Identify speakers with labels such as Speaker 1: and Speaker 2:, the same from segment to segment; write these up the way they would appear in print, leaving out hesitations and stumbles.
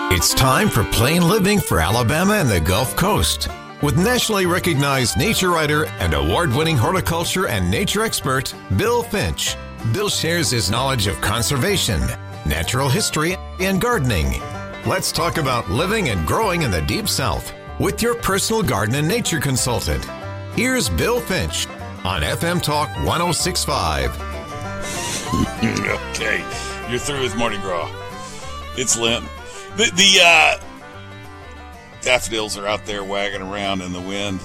Speaker 1: It's time for Plain Living for Alabama and the Gulf Coast. With nationally recognized nature writer and award-winning horticulture and nature expert, Bill Finch. Bill shares his knowledge of conservation, natural history, and gardening. Let's talk about living and growing in the Deep South with your personal garden and nature consultant. Here's Bill Finch on FM Talk 106.5.
Speaker 2: Okay, you're through with Mardi Gras. It's Lent. The daffodils are out there wagging around in the wind.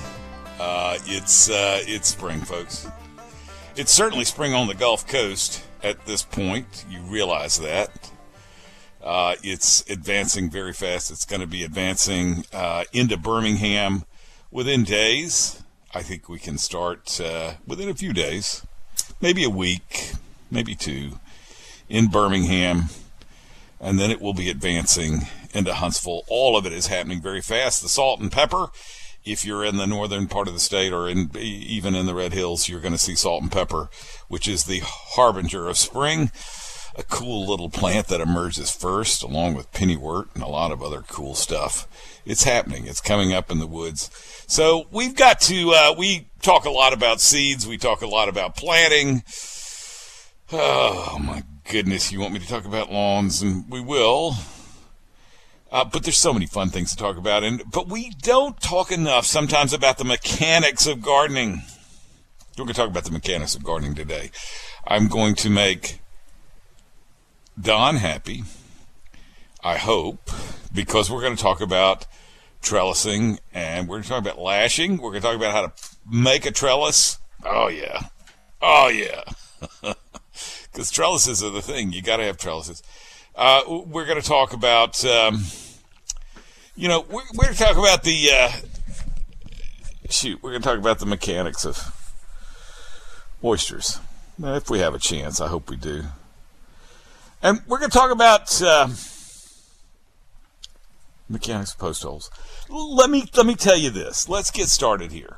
Speaker 2: It's spring, folks. It's certainly spring on the Gulf Coast at this point. You realize that. It's advancing very fast. It's going to be advancing into Birmingham within days. I think we can start within a few days, maybe a week, maybe two, in Birmingham. And then it will be advancing into Huntsville. All of it is happening very fast. The salt and pepper, if you're in the northern part of the state or even in the Red Hills, you're going to see salt and pepper, which is the harbinger of spring. A cool little plant that emerges first, along with pennywort and a lot of other cool stuff. It's happening. It's coming up in the woods. So we've got to, we talk a lot about seeds. We talk a lot about planting. Oh, my goodness, you want me to talk about lawns, and we will. But there's so many fun things to talk about, but we don't talk enough sometimes about the mechanics of gardening. We're going to talk about the mechanics of gardening today. I'm going to make Don happy, I hope, because we're going to talk about trellising, and we're going to talk about lashing. We're going to talk about how to make a trellis. Oh, yeah. Oh, yeah. Because trellises are the thing. You got to have trellises. We're going to talk about, we're going to talk about we're going to talk about the mechanics of oysters. Now, if we have a chance, I hope we do. And we're going to talk about mechanics of post holes. Let me tell you this. Let's get started here.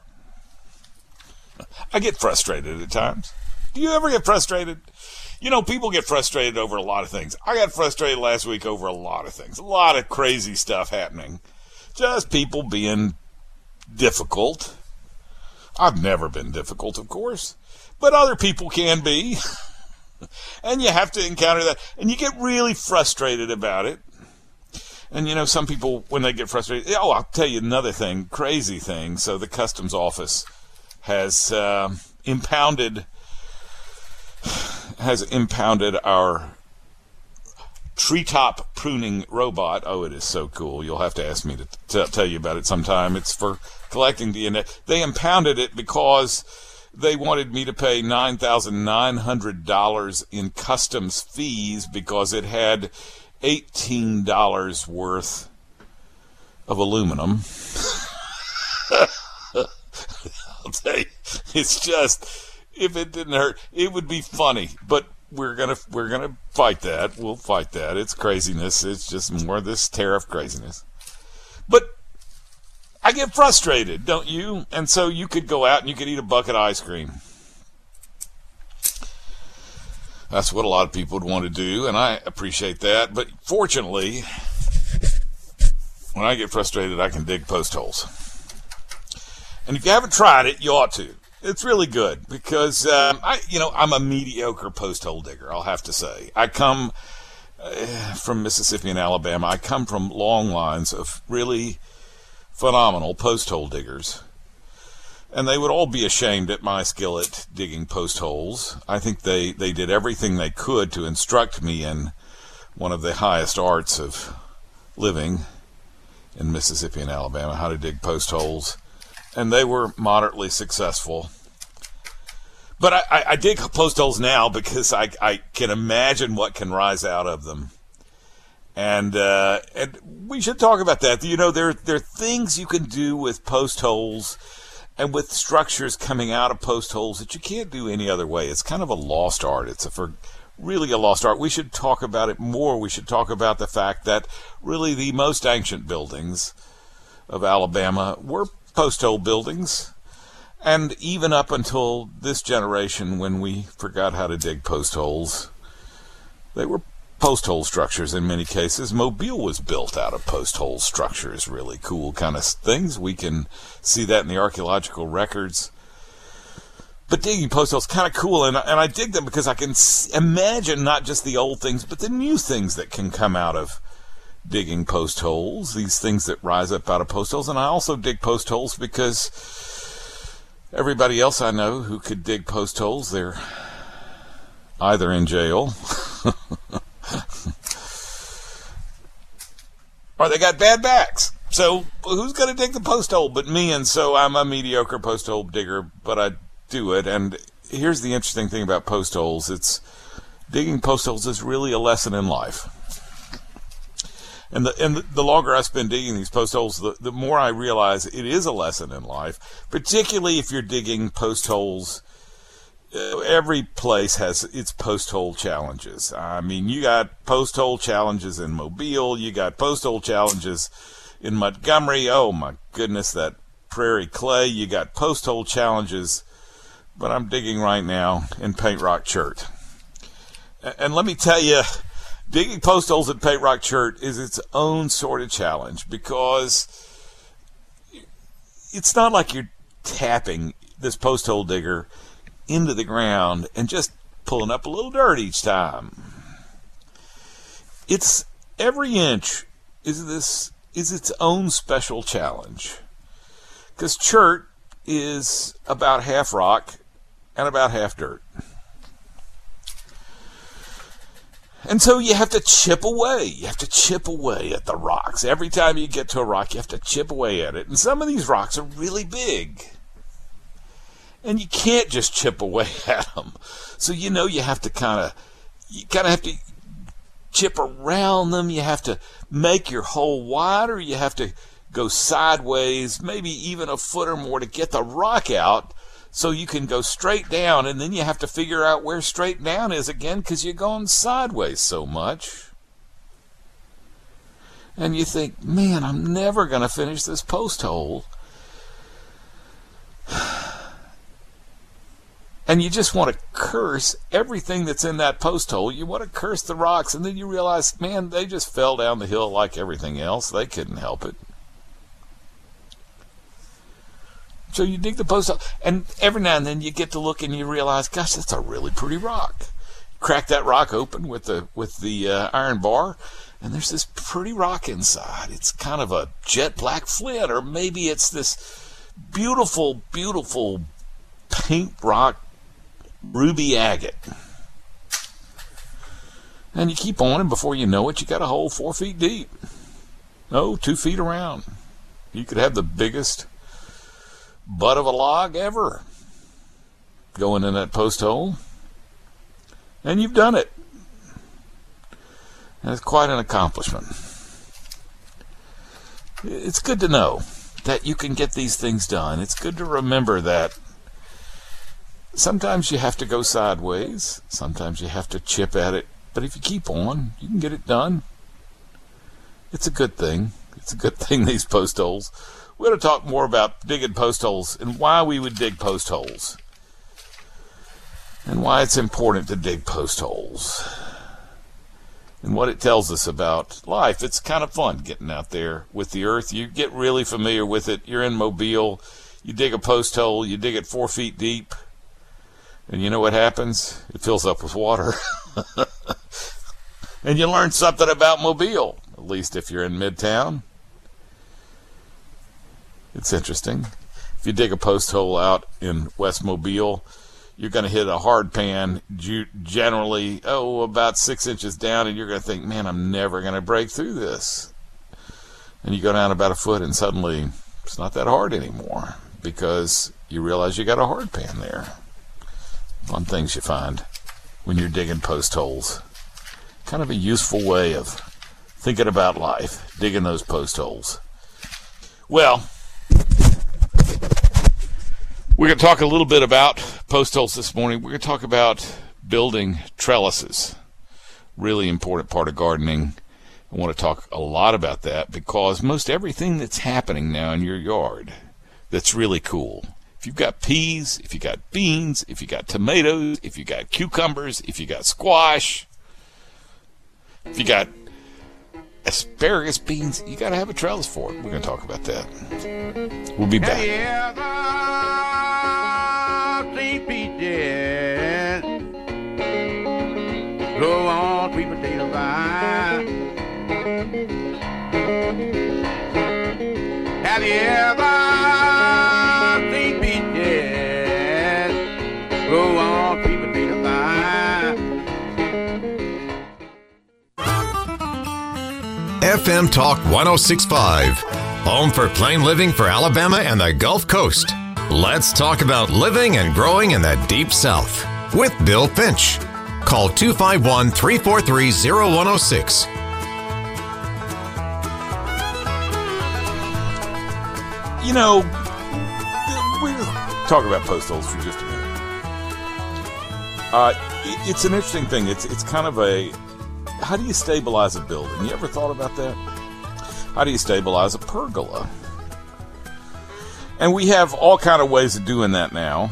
Speaker 2: I get frustrated at times. Do you ever get frustrated? People get frustrated over a lot of things. I got frustrated last week over a lot of things. A lot of crazy stuff happening. Just people being difficult. I've never been difficult, of course. But other people can be. And you have to encounter that. And you get really frustrated about it. And, some people, when they get frustrated, I'll tell you another thing, crazy thing. So the Customs Office has impounded our treetop pruning robot. Oh, it is so cool. You'll have to ask me to tell you about it sometime. It's for collecting DNA. They impounded it because they wanted me to pay $9,900 in customs fees because it had $18 worth of aluminum. I'll tell you, it's just, if it didn't hurt, it would be funny. But we're gonna fight that. We'll fight that. It's craziness. It's just more of this tariff craziness. But I get frustrated, don't you? And so you could go out and you could eat a bucket of ice cream. That's what a lot of people would want to do, and I appreciate that. But fortunately, when I get frustrated, I can dig post holes. And if you haven't tried it, you ought to. It's really good because I'm a mediocre post hole digger, I'll have to say. I come from Mississippi and Alabama. I come from long lines of really phenomenal post hole diggers. And they would all be ashamed at my skill at digging post holes. I think they did everything they could to instruct me in one of the highest arts of living in Mississippi and Alabama, how to dig post holes. And they were moderately successful. But I dig post holes now because I can imagine what can rise out of them. And we should talk about that. There are things you can do with post holes and with structures coming out of post holes that you can't do any other way. It's kind of a lost art. It's really a lost art. We should talk about it more. We should talk about the fact that really the most ancient buildings of Alabama were post hole buildings. And even up until this generation, when we forgot how to dig post holes, they were post hole structures in many cases. Mobile was built out of post hole structures, really cool kind of things. We can see that in the archaeological records. But digging post holes is kind of cool, and I dig them because I can imagine not just the old things, but the new things that can come out of digging post holes, these things that rise up out of post holes. And I also dig post holes because everybody else I know who could dig post holes, they're either in jail or they got bad backs. So who's going to dig the post hole but me? And so I'm a mediocre post hole digger, but I do it. And here's the interesting thing about post holes. Digging post holes is really a lesson in life. And the longer I spend digging these post holes, the more I realize it is a lesson in life, particularly if you're digging post holes. Every place has its post hole challenges. I mean, you got post hole challenges in Mobile. You got post hole challenges in Montgomery. Oh, my goodness, that prairie clay. You got post hole challenges. But I'm digging right now in Paint Rock Chert. And let me tell you, digging post holes at Paint Rock Chert is its own sort of challenge, because it's not like you're tapping this post hole digger into the ground and just pulling up a little dirt each time. It's every inch is its own special challenge, because Chert is about half rock and about half dirt. And so you have to chip away. You have to chip away at the rocks. Every time you get to a rock, you have to chip away at it. And some of these rocks are really big, and you can't just chip away at them. So you have to kind of have to chip around them. You have to make your hole wider. You have to go sideways, maybe even a foot or more, to get the rock out so you can go straight down. And then you have to figure out where straight down is again, because you're going sideways so much. And you think, man, I'm never going to finish this post hole. And you just want to curse everything that's in that post hole. You want to curse the rocks, and then you realize, man, they just fell down the hill like everything else. They couldn't help it. So you dig the post hole, and every now and then you get to look and you realize, gosh, that's a really pretty rock. Crack that rock open with the iron bar, and there's this pretty rock inside. It's kind of a jet black flint, or maybe it's this beautiful, beautiful paint rock ruby agate. And you keep on, and before you know it, you got a hole 4 feet deep. 2 feet around. You could have the biggest butt of a log ever going in that post hole. And you've done it. And it's quite an accomplishment. It's good to know that you can get these things done. It's good to remember that sometimes you have to go sideways. Sometimes you have to chip at it. But if you keep on, you can get it done. It's a good thing. It's a good thing, these post holes. We're going to talk more about digging post holes and why we would dig post holes. And why it's important to dig post holes. And what it tells us about life. It's kind of fun getting out there with the earth. You get really familiar with it. You're in Mobile. You dig a post hole. You dig it 4 feet deep. And you know what happens? It fills up with water. And you learn something about Mobile, at least if you're in Midtown. It's interesting. If you dig a post hole out in West Mobile, you're going to hit a hard pan, generally, about 6 inches down, and you're going to think, man, I'm never going to break through this. And you go down about a foot, and suddenly it's not that hard anymore, because you realize you got a hard pan there. Fun things you find when you're digging post holes. Kind of a useful way of thinking about life, digging those post holes. Well, we're going to talk a little bit about post holes this morning. We're going to talk about building trellises. Really important part of gardening. I want to talk a lot about that, because most everything that's happening now in your yard that's really cool. If you've got peas, if you've got beans, if you've got tomatoes, if you've got cucumbers, if you've got squash, If you got asparagus beans, you got to have a trellis for it. We're going to talk about that. We'll be back.
Speaker 3: St. Peter's, go on, sweet potato pie. Have you ever St. Peter's, go on, sweet potato pie.
Speaker 1: FM Talk 106.5, home for plain living for Alabama and the Gulf Coast. Let's talk about living and growing in the Deep South with Bill Finch. Call 251-343-0106.
Speaker 2: You know, we'll talk about post holes for just a minute. It's an interesting thing. It's kind of a, how do you stabilize a building? You ever thought about that? How do you stabilize a pergola? And we have all kind of ways of doing that now.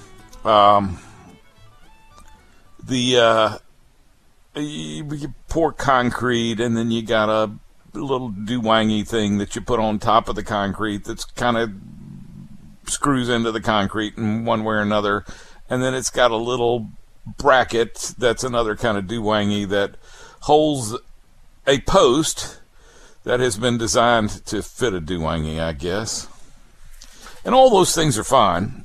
Speaker 2: You pour concrete, and then you got a little do-wangy thing that you put on top of the concrete that's kind of screws into the concrete in one way or another. And then it's got a little bracket that's another kind of do-wangy that holds a post that has been designed to fit a do-wangy, I guess. And all those things are fine.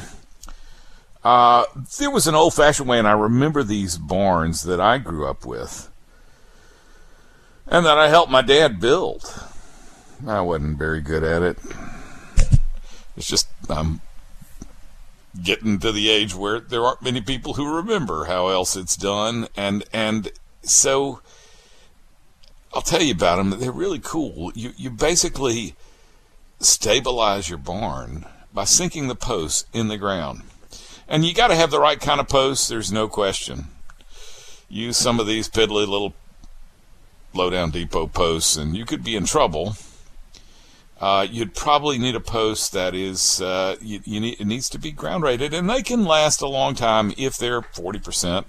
Speaker 2: There was an old-fashioned way, and I remember these barns that I grew up with and that I helped my dad build. I wasn't very good at it. It's just I'm getting to the age where there aren't many people who remember how else it's done. And so I'll tell you about them. They're really cool. You basically stabilize your barn by sinking the posts in the ground. And you got to have the right kind of posts, there's no question. Use some of these piddly little low-down depot posts, and you could be in trouble. You'd probably need a post that is, it needs to be ground rated, and they can last a long time if they're 40%,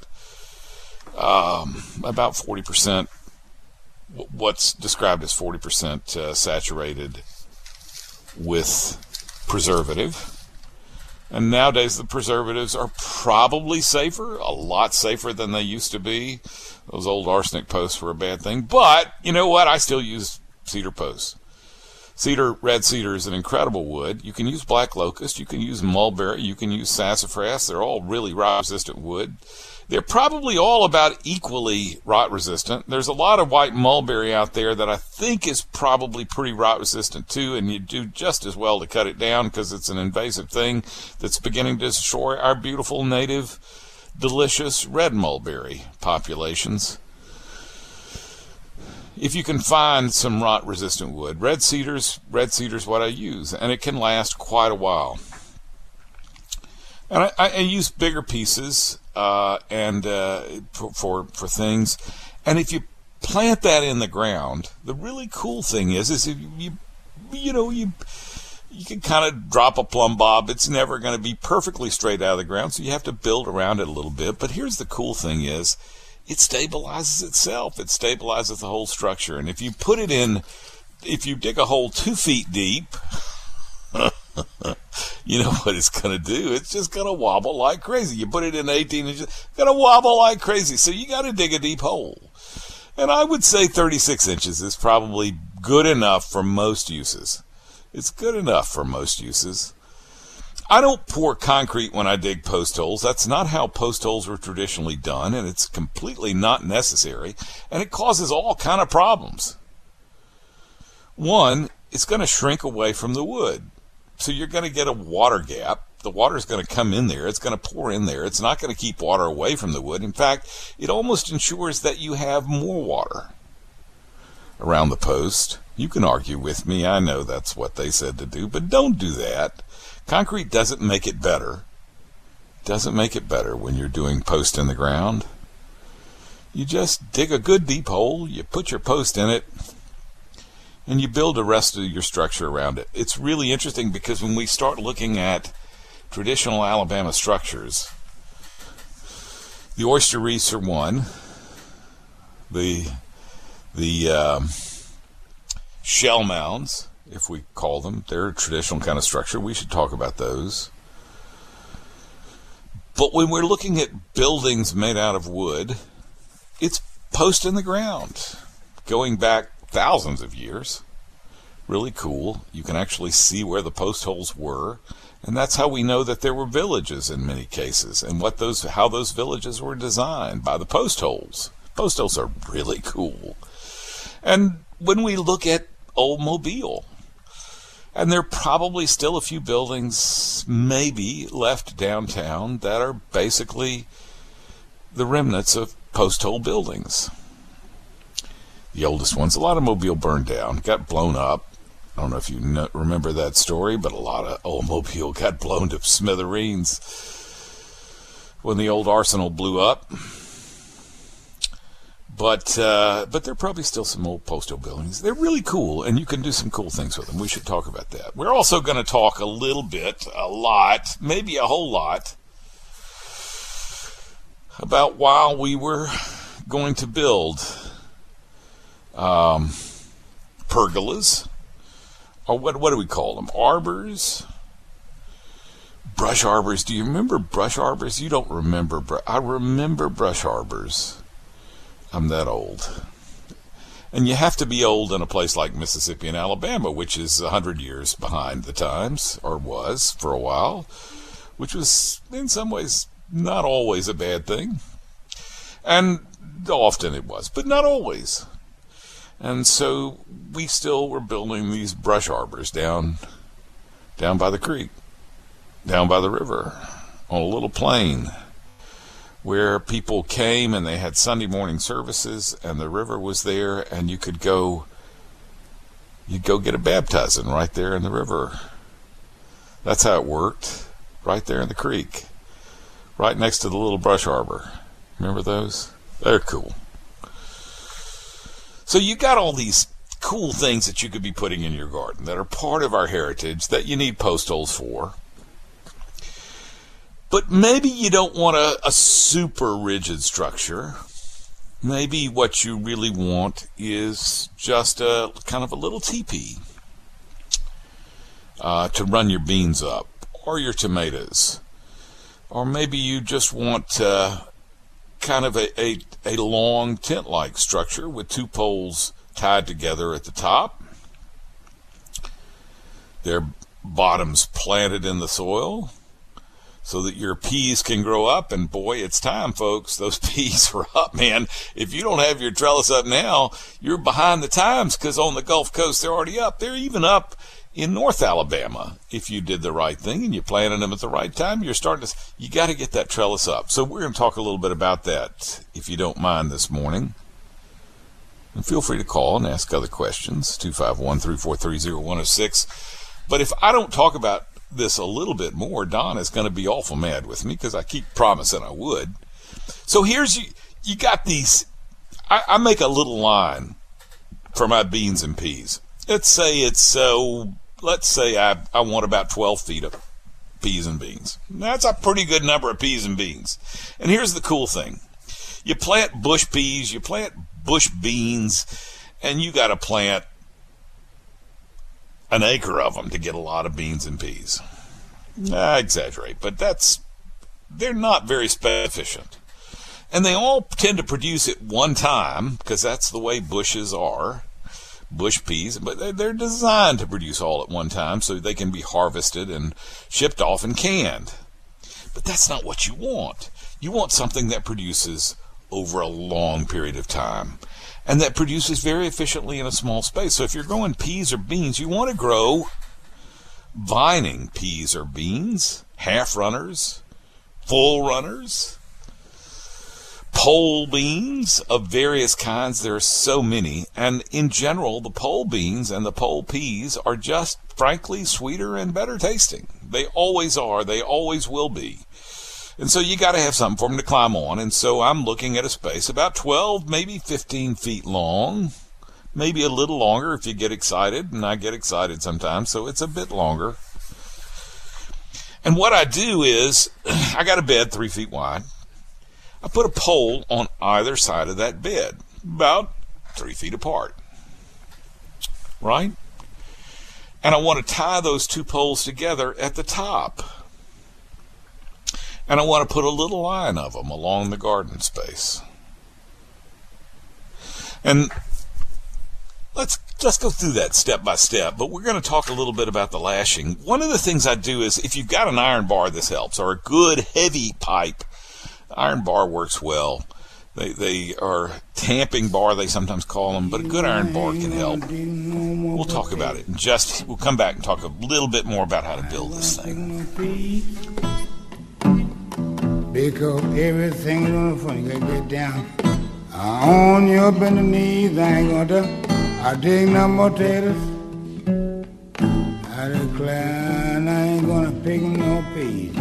Speaker 2: about 40%, what's described as 40% saturated with preservative. And nowadays the preservatives are probably safer, a lot safer than they used to be. Those old arsenic posts were a bad thing. But, you know what? I still use cedar posts. Red cedar is an incredible wood. You can use black locust, you can use mulberry, you can use sassafras. They're all really rot-resistant wood. They're probably all about equally rot-resistant. There's a lot of white mulberry out there that I think is probably pretty rot-resistant too, and you do just as well to cut it down because it's an invasive thing that's beginning to destroy our beautiful native, delicious red mulberry populations. If you can find some rot-resistant wood, red cedar's what I use, and it can last quite a while. And I use bigger pieces for things. And if you plant that in the ground, the really cool thing is if you can kind of drop a plumb bob. It's never going to be perfectly straight out of the ground, so you have to build around it a little bit. But here's the cool thing is it stabilizes itself. It stabilizes the whole structure. And if you put it in, if you dig a hole 2 feet deep, you know what it's going to do? It's just going to wobble like crazy. You put it in 18 inches, it's going to wobble like crazy. So you got to dig a deep hole. And I would say 36 inches is probably good enough for most uses. It's good enough for most uses. I don't pour concrete when I dig post holes. That's not how post holes were traditionally done, and it's completely not necessary, and it causes all kind of problems. One, it's going to shrink away from the wood. So you're going to get a water gap. The water's going to come in there. It's going to pour in there. It's not going to keep water away from the wood. In fact, it almost ensures that you have more water around the post. You can argue with me. I know that's what they said to do, but don't do that. Concrete doesn't make it better. Doesn't make it better when you're doing post in the ground. You just dig a good deep hole, you put your post in it, and you build the rest of your structure around it. It's really interesting because when we start looking at traditional Alabama structures, the oyster reefs are one. The The shell mounds, if we call them, they're a traditional kind of structure. We should talk about those. But when we're looking at buildings made out of wood, it's post in the ground, going back thousands of years. Really cool. You can actually see where the post holes were, and that's how we know that there were villages in many cases, and how those villages were designed by the post holes. Post holes are really cool. And when we look at Old Mobile, and there are probably still a few buildings maybe left downtown that are basically the remnants of post-hole buildings. The oldest ones, a lot of Mobile burned down, got blown up. I don't know if you remember that story, but a lot of Old Mobile got blown to smithereens when the old arsenal blew up. But there are probably still some old postal buildings. They're really cool, and you can do some cool things with them. We should talk about that. We're also going to talk a lot, maybe a whole lot, about while we were going to build pergolas, or what do we call them? Arbors? Brush arbors. Do you remember brush arbors? You don't remember. I remember brush arbors. I'm that old. And you have to be old in a place like Mississippi and Alabama, which is 100 years behind the times, or was for a while, which was in some ways not always a bad thing. And often it was, but not always. And so we still were building these brush arbors down by the creek, down by the river, on a little plain, where people came and they had Sunday morning services, and the river was there, and you'd go get a baptizing right there in the river. That's how it worked, right there in the creek, right next to the little brush arbor. Remember those? They're cool. So you got all these cool things that you could be putting in your garden that are part of our heritage that you need post holes for. But maybe you don't want a super rigid structure. Maybe what you really want is just a kind of a little teepee to run your beans up, or your tomatoes. Or maybe you just want kind of a long tent-like structure with two poles tied together at the top. Their bottoms planted in the soil, so that your peas can grow up. And boy, it's time, folks. Those peas are up, man. If you don't have your trellis up now, you're behind the times, because on the Gulf Coast, they're already up. They're even up in North Alabama. If you did the right thing and you planted them at the right time, you got to get that trellis up. So we're going to talk a little bit about that, if you don't mind, this morning. And feel free to call and ask other questions, 251-343-0106. But if I don't talk about this a little bit more, Don is going to be awful mad with me, because I keep promising I would. So here's you got these. I make a little line for my beans and peas. Let's say I want about 12 feet of peas and beans. That's a pretty good number of peas and beans. And here's the cool thing: you plant bush peas, you plant bush beans, and you got to plant an acre of them to get a lot of beans and peas. I exaggerate, but they're not very efficient. And they all tend to produce at one time, because that's the way bushes are, bush peas, but they're designed to produce all at one time so they can be harvested and shipped off and canned. But that's not what you want. You want something that produces over a long period of time, and that produces very efficiently in a small space. So if you're growing peas or beans, you want to grow vining peas or beans, half runners, full runners, pole beans of various kinds. There are so many. And in general, the pole beans and the pole peas are just, frankly, sweeter and better tasting. They always are. They always will be. And so you got to have something for them to climb on. And so I'm looking at a space about 12, maybe 15 feet long, maybe a little longer if you get excited. And I get excited sometimes, so it's a bit longer. And what I do is, I got a bed 3 feet wide. I put a pole on either side of that bed, about 3 feet apart, right? And I want to tie those 2 poles together at the top. And I want to put a little line of them along the garden space. And let's go through that step by step, but we're going to talk a little bit about the lashing. One of the things I do is, if you've got an iron bar, this helps, or a good heavy pipe. Iron bar works well. They are tamping bar, they sometimes call them, but a good iron bar can help. We'll talk about it. We'll come back and talk a little bit more about how to build this thing.
Speaker 4: Because everything is on the front, you gotta get down. On your bending knees, I ain't gonna dig no more taters. I declare I ain't gonna pick no peas.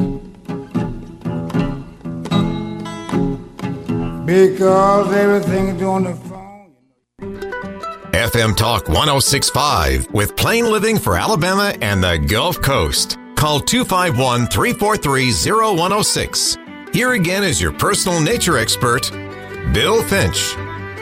Speaker 4: Because everything is on the phone.
Speaker 1: FM Talk 106.5 with Plain Living for Alabama and the Gulf Coast. Call 251-343-0106. Here again is your personal nature expert, Bill Finch.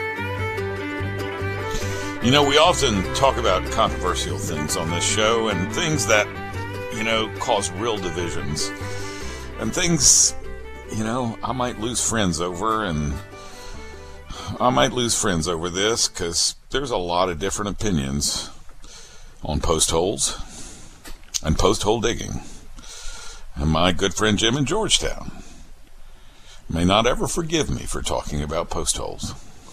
Speaker 2: You know, we often talk about controversial things on this show and things that, cause real divisions. And things, I might lose friends over, and I might lose friends over this because there's a lot of different opinions on post holes and post hole digging. And my good friend Jim in Georgetown may not ever forgive me for talking about post holes.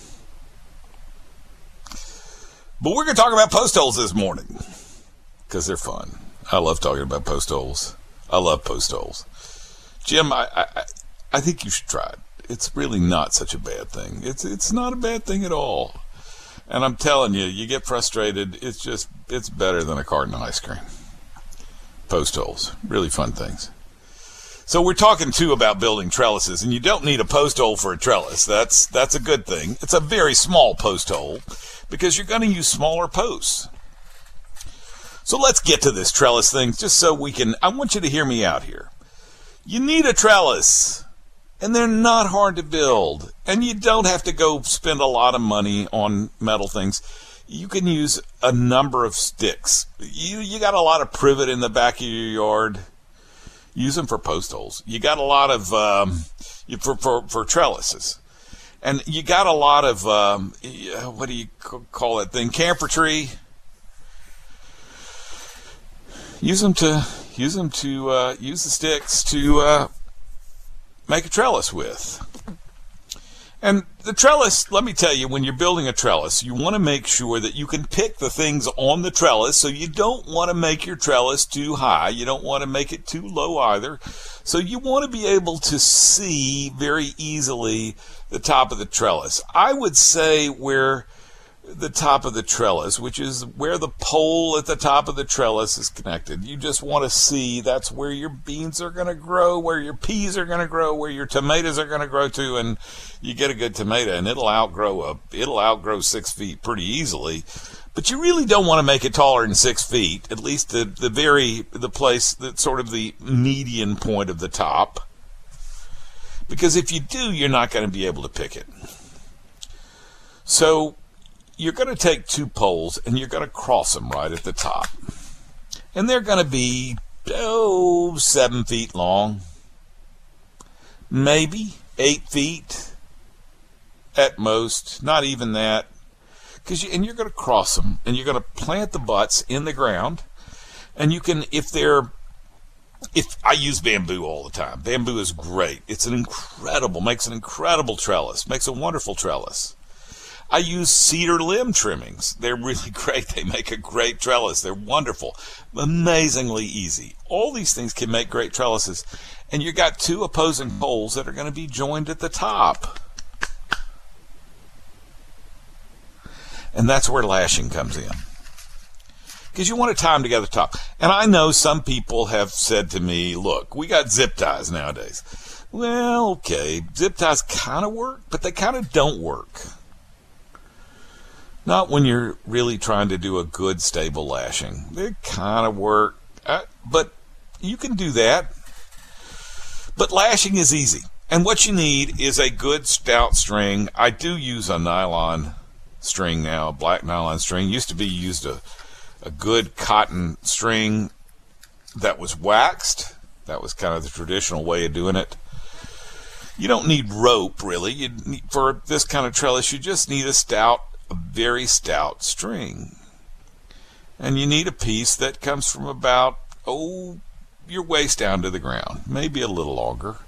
Speaker 2: But we're going to talk about post holes this morning because they're fun. I love talking about post holes. I love post holes. Jim, I think you should try it. It's really not such a bad thing. It's not a bad thing at all. And I'm telling you, you get frustrated, it's better than a carton of ice cream. Post holes, really fun things. So we're talking too about building trellises, and you don't need a post hole for a trellis. That's a good thing. It's a very small post hole because you're going to use smaller posts. So let's get to this trellis thing just so I want you to hear me out here. You need a trellis, and they're not hard to build, and you don't have to go spend a lot of money on metal things. You can use a number of sticks. You got a lot of privet in the back of your yard. Use them for post holes. You got a lot of for trellises, and you got a lot of what do you call that thing? Camphor tree. Use the sticks to make a trellis with. And the trellis, let me tell you, when you're building a trellis, you want to make sure that you can pick the things on the trellis. So you don't want to make your trellis too high. You don't want to make it too low either. So you want to be able to see very easily the top of the trellis. I would say where the top of the trellis, which is where the pole at the top of the trellis is connected. You just want to see that's where your beans are going to grow, where your peas are going to grow, where your tomatoes are going to grow to, and you get a good tomato, and it'll outgrow 6 feet pretty easily. But you really don't want to make it taller than 6 feet, at least the place that's sort of the median point of the top. Because if you do, you're not going to be able to pick it. So you're going to take 2 poles and you're going to cross them right at the top. And they're going to be, 7 feet long. Maybe 8 feet at most. Not even that. And you're going to cross them and you're going to plant the butts in the ground. And you can, if I use bamboo all the time. Bamboo is great. Makes an incredible trellis. Makes a wonderful trellis. I use cedar limb trimmings. They're really great. They make a great trellis. They're wonderful. Amazingly easy. All these things can make great trellises. And you got 2 opposing poles that are going to be joined at the top. And that's where lashing comes in. Because you want to tie them together at the top. And I know some people have said to me, look, we got zip ties nowadays. Well, okay, zip ties kind of work, but they kind of don't work. Not when you're really trying to do a good, stable lashing. They kind of work, but you can do that. But lashing is easy. And what you need is a good stout string. I do use a nylon string now, a black nylon string. Used to be used a good cotton string that was waxed. That was kind of the traditional way of doing it. You don't need rope, really. For this kind of trellis, you just need a very stout string. And you need a piece that comes from about, your waist down to the ground, maybe a little longer.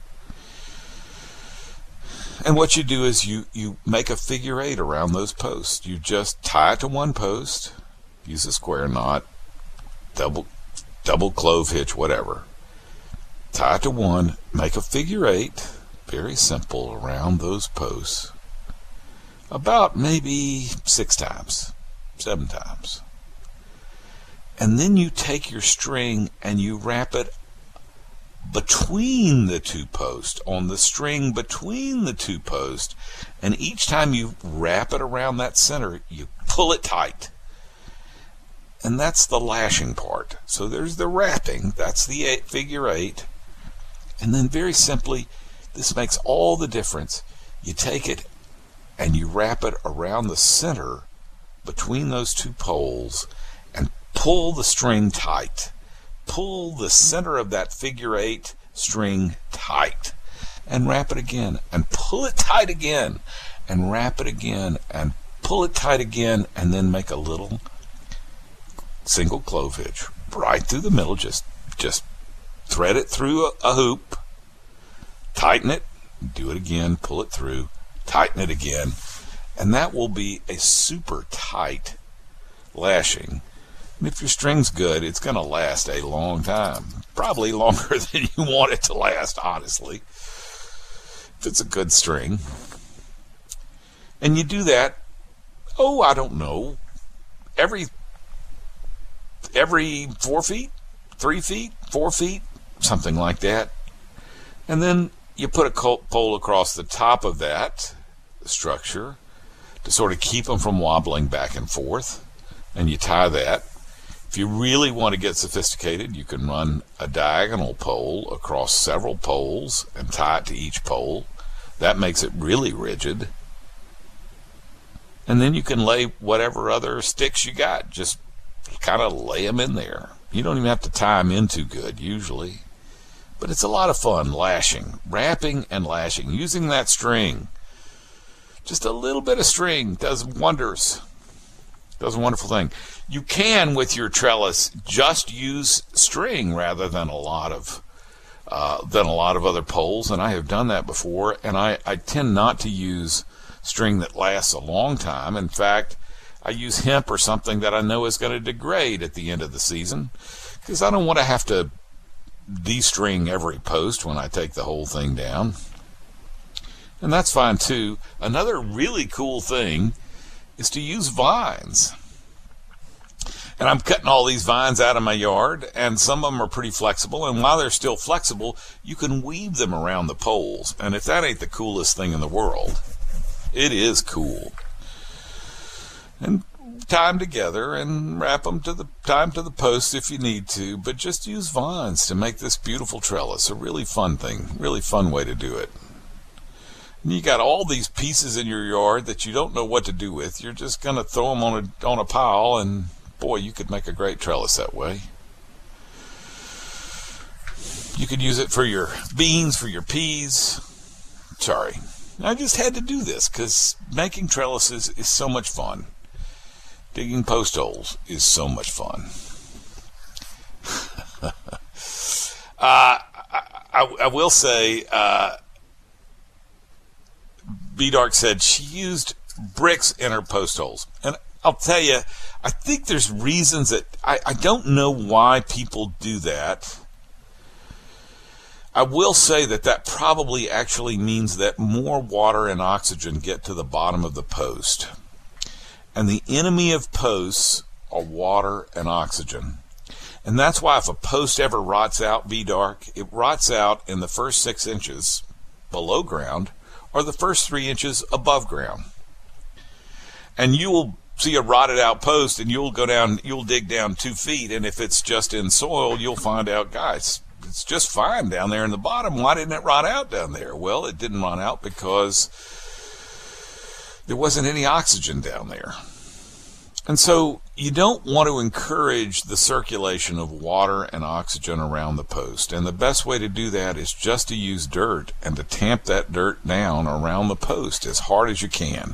Speaker 2: And what you do is you make a figure 8 around those posts. You just tie it to one post, use a square knot, double clove hitch, whatever. Tie it to one, make a figure 8, very simple, around those posts, about maybe 6 times, 7 times. And then you take your string and you wrap it between the two posts, on the string between the two posts, and each time you wrap it around that center, you pull it tight. And that's the lashing part. So there's the wrapping, that's the figure 8, and then very simply, this makes all the difference. You take it and you wrap it around the center between those two poles and pull the string tight. Pull the center of that figure 8 string tight and wrap it again and pull it tight again and wrap it again and pull it tight again, and then make a little single clove hitch right through the middle. Just thread it through a hoop, tighten it, do it again, pull it through, tighten it again, and that will be a super tight lashing. And if your string's good, it's going to last a long time. Probably longer than you want it to last, honestly, if it's a good string. And you do that, I don't know, every 4 feet, 3 feet, 4 feet, something like that. And then you put a pole across the top of that structure to sort of keep them from wobbling back and forth. And you tie that. If you really want to get sophisticated, you can run a diagonal pole across several poles and tie it to each pole. That makes it really rigid. And then you can lay whatever other sticks you got. Just kind of lay them in there. You don't even have to tie them in too good, usually. But it's a lot of fun lashing, wrapping and lashing, using that string. Just a little bit of string does wonders. Does a wonderful thing. You can, with your trellis, just use string rather than a lot of other poles, and I have done that before. And I tend not to use string that lasts a long time. In fact, I use hemp or something that I know is going to degrade at the end of the season, because I don't want to have to de-string every post when I take the whole thing down. And that's fine too. Another really cool thing is to use vines. And I'm cutting all these vines out of my yard, and some of them are pretty flexible, and while they're still flexible, you can weave them around the poles. And if that ain't the coolest thing in the world, it is cool. And tie them together and wrap them to the post if you need to, but just use vines to make this beautiful trellis. A really fun thing, really fun way to do it. And you got all these pieces in your yard that you don't know what to do with. You're just going to throw them on a pile, and boy, you could make a great trellis that way. You could use it for your beans, for your peas. Sorry, I just had to do this because making trellises is so much fun. Digging post holes is so much fun. I will say, B-Dark said she used bricks in her post holes. And I'll tell you, I think there's reasons that I don't know why people do that. I will say that probably actually means that more water and oxygen get to the bottom of the post. And the enemy of posts are water and oxygen. And that's why if a post ever rots out, B-Dark, it rots out in the first 6 inches below ground or the first 3 inches above ground. And you will see a rotted out post, and you'll dig down 2 feet, and if it's just in soil, you'll find out, guys, it's just fine down there in the bottom. Why didn't it rot out down there? Well, it didn't rot out because there wasn't any oxygen down there. And so you don't want to encourage the circulation of water and oxygen around the post. And the best way to do that is just to use dirt and to tamp that dirt down around the post as hard as you can.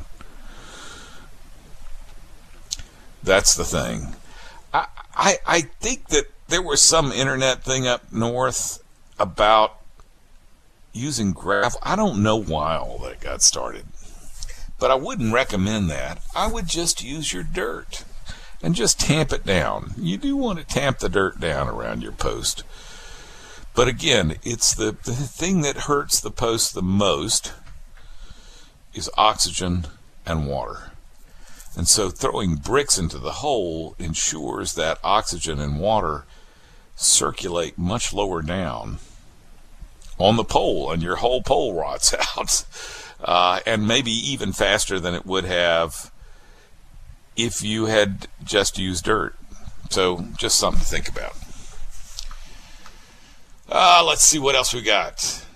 Speaker 2: That's the thing. I think that there was some internet thing up north about using gravel. I don't know why all that got started, but I wouldn't recommend that. I would just use your dirt and just tamp it down. You do want to tamp the dirt down around your post. But again, it's the thing that hurts the post the most is oxygen and water. And so throwing bricks into the hole ensures that oxygen and water circulate much lower down on the pole, and your whole pole rots out. And maybe even faster than it would have if you had just used dirt. So just something to think about. Let's see what else we got.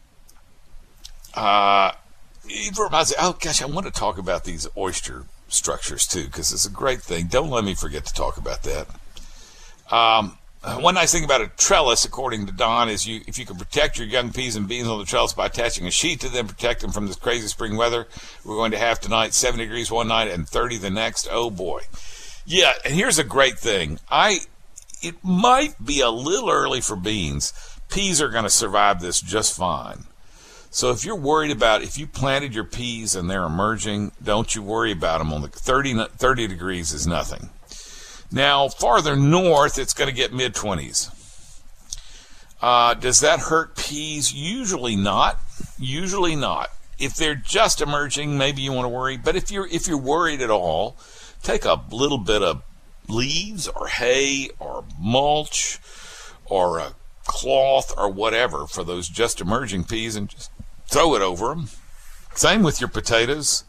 Speaker 2: It reminds me, oh gosh, I want to talk about these oyster structures too, because it's a great thing. Don't let me forget to talk about that. One nice thing about a trellis, according to Don, is if you can protect your young peas and beans on the trellis by attaching a sheet to them, protect them from this crazy spring weather we're going to have tonight. 70 degrees one night and 30 the next. Oh boy. Yeah, and here's a great thing. It might be a little early for beans. Peas are going to survive this just fine. So if you're worried about, if you planted your peas and they're emerging, don't you worry about them. On the 30 degrees is nothing. Now, farther north, it's going to get mid-20s. Does that hurt peas? Usually not. Usually not. If they're just emerging, maybe you want to worry. But if you're worried at all, take a little bit of leaves or hay or mulch or a cloth or whatever for those just emerging peas and just throw it over them. Same with your potatoes.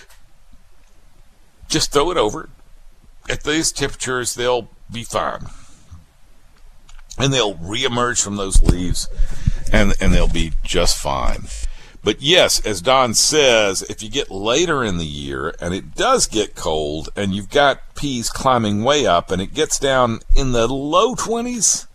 Speaker 2: Just throw it over. At these temperatures, they'll be fine. And they'll reemerge from those leaves, and they'll be just fine. But yes, as Don says, if you get later in the year, and it does get cold, and you've got peas climbing way up, and it gets down in the low 20s,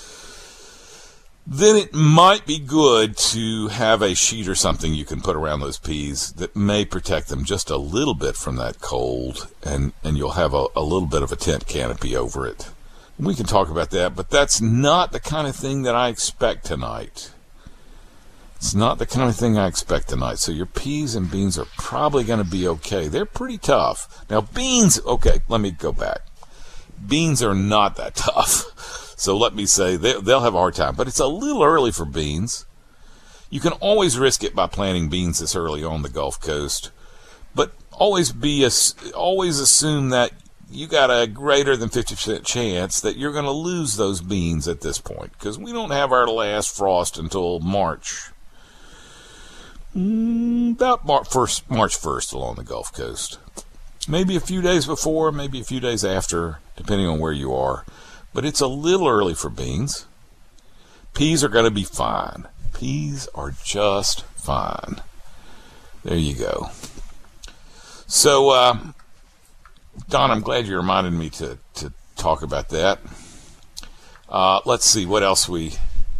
Speaker 2: then it might be good to have a sheet or something you can put around those peas that may protect them just a little bit from that cold, and you'll have a little bit of a tent canopy over it. We can talk about that, but that's not the kind of thing that I expect tonight. It's not the kind of thing I expect tonight. So your peas and beans are probably going to be okay. They're pretty tough. Now beans, okay, let me go back. Beans are not that tough. So let me say, they'll have a hard time. But it's a little early for beans. You can always risk it by planting beans this early on the Gulf Coast. But always assume that you got a greater than 50% chance that you're going to lose those beans at this point. Because we don't have our last frost until March. About March 1st along the Gulf Coast. Maybe a few days before, maybe a few days after, depending on where you are. But it's a little early for beans. Peas are going to be fine. Peas are just fine. There you go. So, Don, I'm glad you reminded me to talk about that. Let's see what else we...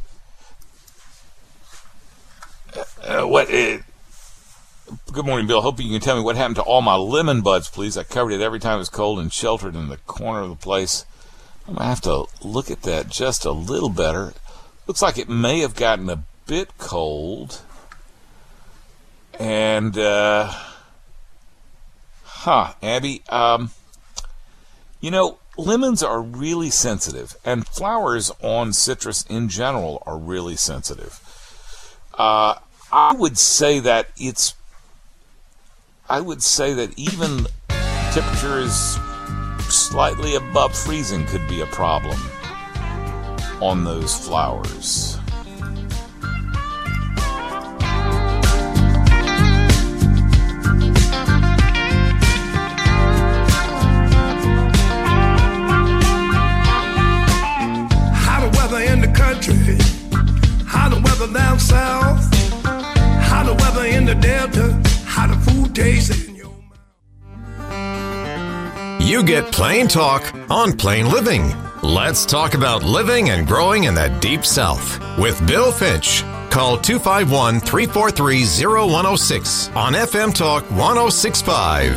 Speaker 2: Good morning, Bill. Hoping you can tell me what happened to all my lemon buds, please. I covered it every time it was cold and sheltered in the corner of the place. I'm going to have to look at that just a little better. Looks like it may have gotten a bit cold. And, Abby, lemons are really sensitive, and flowers on citrus in general are really sensitive. I would say that even temperatures slightly above freezing could be a problem on those flowers.
Speaker 5: How the weather in the country, how the weather down south, how the weather in the Delta, how the food tastes in your
Speaker 1: You get plain talk on Plain Living. Let's talk about living and growing in the Deep South with Bill Finch. Call 251-343-0106 on FM Talk 1065.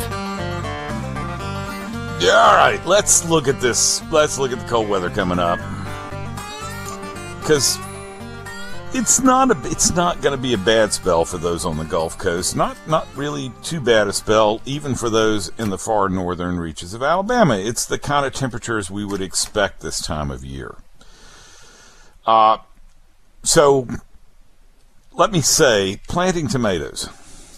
Speaker 2: Yeah, all right, let's look at this. Let's look at the cold weather coming up. Because it's not going to be a bad spell for those on the Gulf Coast. Not really too bad a spell, even for those in the far northern reaches of Alabama. It's the kind of temperatures we would expect this time of year. So let me say, planting tomatoes.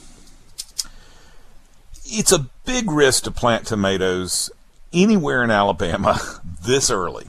Speaker 2: It's a big risk to plant tomatoes anywhere in Alabama this early.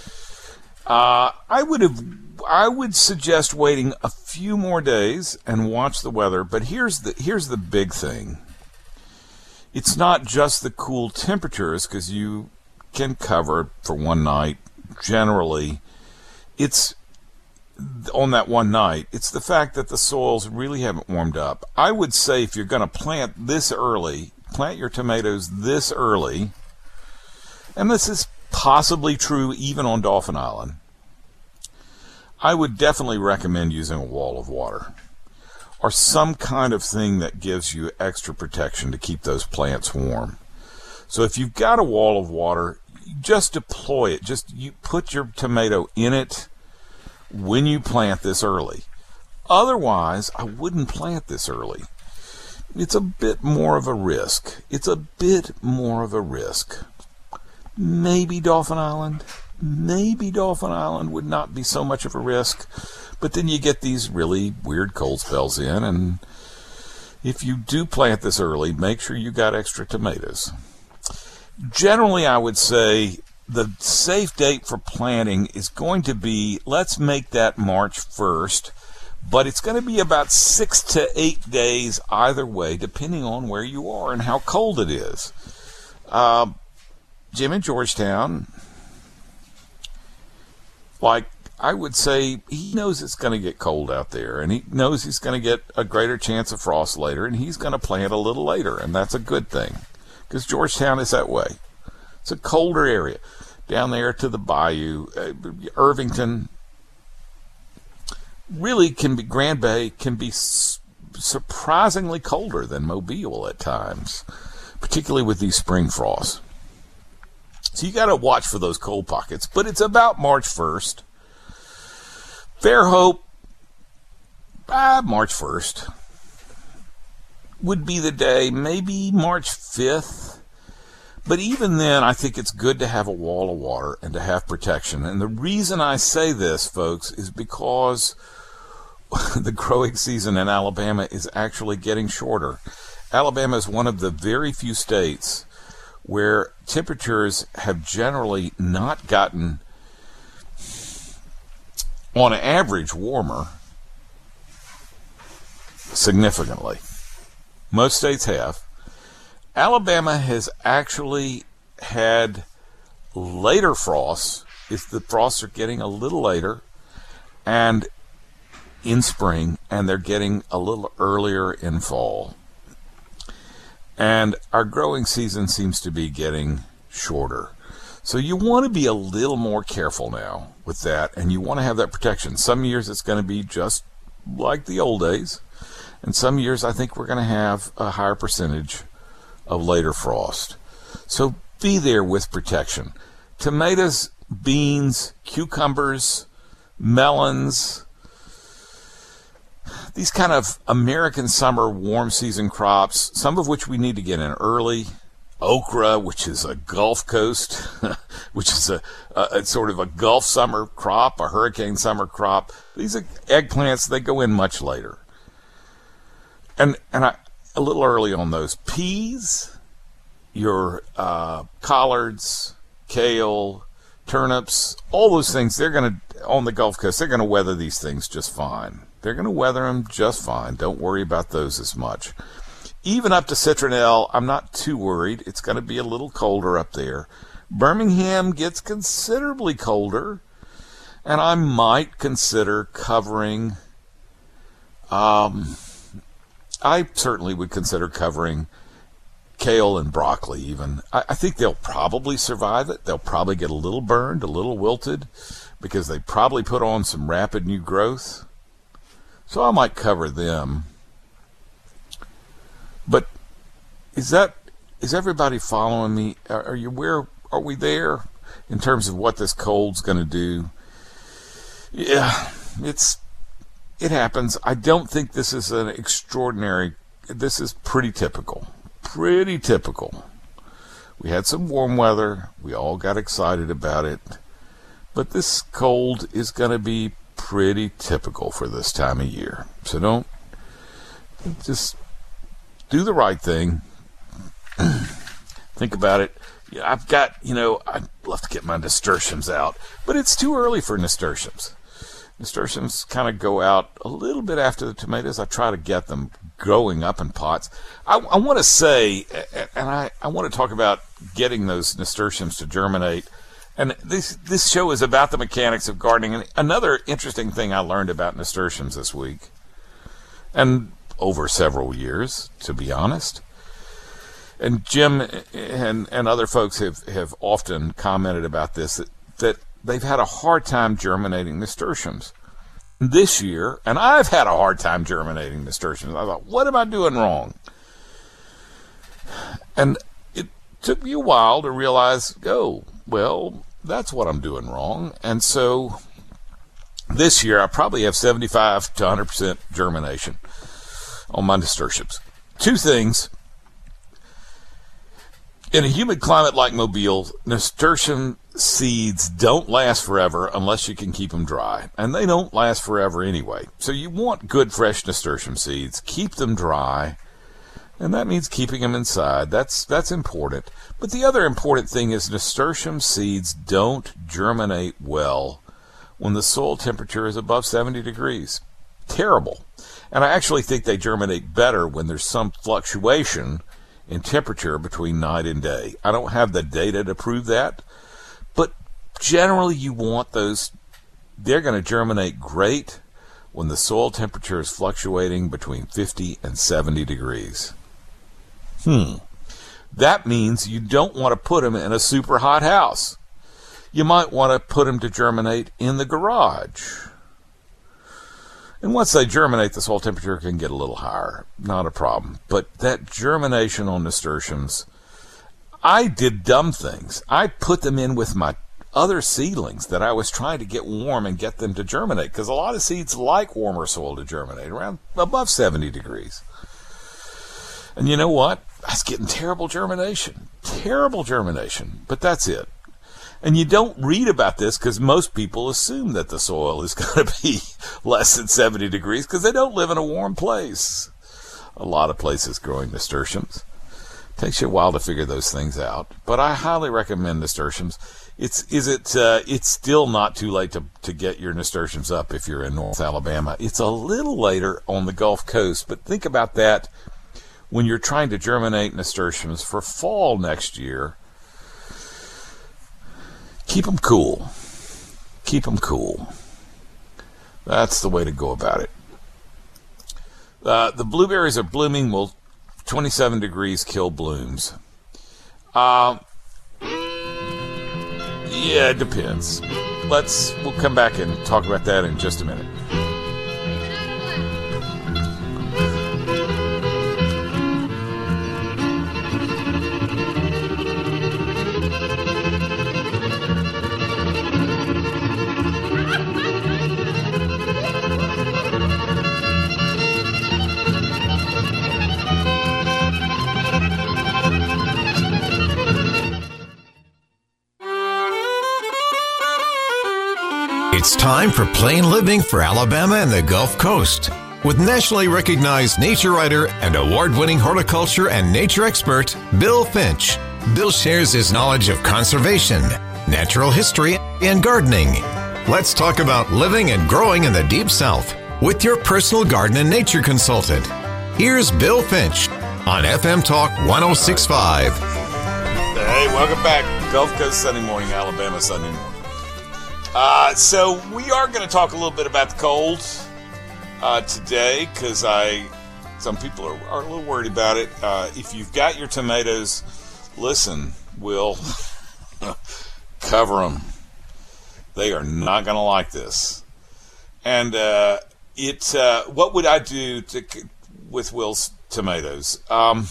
Speaker 2: I would suggest waiting a few more days and watch the weather, but here's the big thing. It's not just the cool temperatures, because you can cover for one night. Generally, it's on that one night, it's the fact that the soils really haven't warmed up. I would say if you're going to plant this early, plant your tomatoes this early, and this is possibly true even on Dauphin Island. I would definitely recommend using a wall of water or some kind of thing that gives you extra protection to keep those plants warm. So if you've got a wall of water, just deploy it. You put your tomato in it when you plant this early. Otherwise, I wouldn't plant this early. It's a bit more of a risk. Maybe Dauphin Island would not be so much of a risk, but then you get these really weird cold spells in, and if you do plant this early, make sure you got extra tomatoes. Generally, I would say the safe date for planting is going to be, let's make that March 1st, but it's going to be about 6 to 8 days either way, depending on where you are and how cold it is. Jim in Georgetown, I would say he knows it's going to get cold out there, and he knows he's going to get a greater chance of frost later, and he's going to plant a little later, and that's a good thing, because Georgetown is that way. It's a colder area. Down there to the bayou, Irvington, really can be, Grand Bay can be surprisingly colder than Mobile at times, particularly with these spring frosts. So you got to watch for those cold pockets, but it's about March 1st. Fairhope, March 1st would be the day, maybe March 5th. But even then, I think it's good to have a wall of water and to have protection. And the reason I say this, folks, is because the growing season in Alabama is actually getting shorter. Alabama is one of the very few states where temperatures have generally not gotten, on average, warmer significantly. Most states have. Alabama has actually had later frosts, if the frosts are getting a little later, and in spring, and they're getting a little earlier in fall. And our growing season seems to be getting shorter. So you want to be a little more careful now with that, and you want to have that protection. Some years it's going to be just like the old days, and some years I think we're going to have a higher percentage of later frost. So be there with protection. Tomatoes, beans, cucumbers, melons, these kind of American summer warm season crops, some of which we need to get in early. Okra, which is a Gulf Coast, which is a sort of a Gulf summer crop, a hurricane summer crop. These are eggplants, they go in much later. And a little early on those. Peas, your collards, kale, turnips, all those things, they're going to, on the Gulf Coast, they're going to weather these things just fine. They're going to weather them just fine. Don't worry about those as much. Even up to citronelle, I'm not too worried. It's going to be a little colder up there. Birmingham gets considerably colder, and I might consider covering, I certainly would consider covering kale and broccoli even. I think they'll probably survive it. They'll probably get a little burned, a little wilted, because they probably put on some rapid new growth. So I might cover them. But is everybody following me? Are we there in terms of what this cold's going to do? Yeah, it happens. I don't think this is an extraordinary. This is pretty typical. Pretty typical. We had some warm weather. We all got excited about it. But this cold is going to be pretty typical for this time of year. So don't just do the right thing. Think about it. I've got, I'd love to get my nasturtiums out, but it's too early for nasturtiums. Nasturtiums kind of go out a little bit after the tomatoes. I try to get them growing up in pots. I want to say, and I want to talk about getting those nasturtiums to germinate. And this show is about the mechanics of gardening. And another interesting thing I learned about nasturtiums this week, and over several years, to be honest, and Jim and other folks have often commented about this, that they've had a hard time germinating nasturtiums this year, and I've had a hard time germinating nasturtiums. I thought, what am I doing wrong? And it took me a while to realize, well, that's what I'm doing wrong. And so this year I probably have 75 to 100% germination on my nasturtiums. Two things. In a humid climate like Mobile, nasturtium seeds don't last forever unless you can keep them dry. And they don't last forever anyway. So you want good fresh nasturtium seeds. Keep them dry. And that means keeping them inside. That's important. But the other important thing is nasturtium seeds don't germinate well when the soil temperature is above 70 degrees. Terrible. And I actually think they germinate better when there's some fluctuation in temperature between night and day. I don't have the data to prove that, but generally you want those. They're going to germinate great when the soil temperature is fluctuating between 50 and 70 degrees. That means you don't want to put them in a super hot house. You might want to put them to germinate in the garage. And once they germinate, the soil temperature can get a little higher. Not a problem. But that germination on nasturtiums, I did dumb things. I put them in with my other seedlings that I was trying to get warm and get them to germinate, because a lot of seeds like warmer soil to germinate, around above 70 degrees. And you know what? I was getting terrible germination. But that's it. And you don't read about this because most people assume that the soil is going to be less than 70 degrees because they don't live in a warm place. A lot of places growing nasturtiums. Takes you a while to figure those things out. But I highly recommend nasturtiums. It's still not too late to get your nasturtiums up if you're in North Alabama. It's a little later on the Gulf Coast, but think about that when you're trying to germinate nasturtiums for fall next year. Keep them cool. That's the way to go about it. The blueberries are blooming. Will 27 degrees kill blooms? Yeah, it depends. We'll come back and talk about that in just a minute.
Speaker 1: It's time for Plain Living for Alabama and the Gulf Coast with nationally recognized nature writer and award-winning horticulture and nature expert, Bill Finch. Bill shares his knowledge of conservation, natural history, and gardening. Let's talk about living and growing in the Deep South with your personal garden and nature consultant. Here's Bill Finch on FM Talk 106.5.
Speaker 2: Hey, welcome back. Gulf Coast Sunday morning, Alabama Sunday morning. So we are going to talk a little bit about the cold today, because I Some people are a little worried about it. If you've got your tomatoes, listen, we'll cover them. They are not going to like this. And what would I do with Will's tomatoes?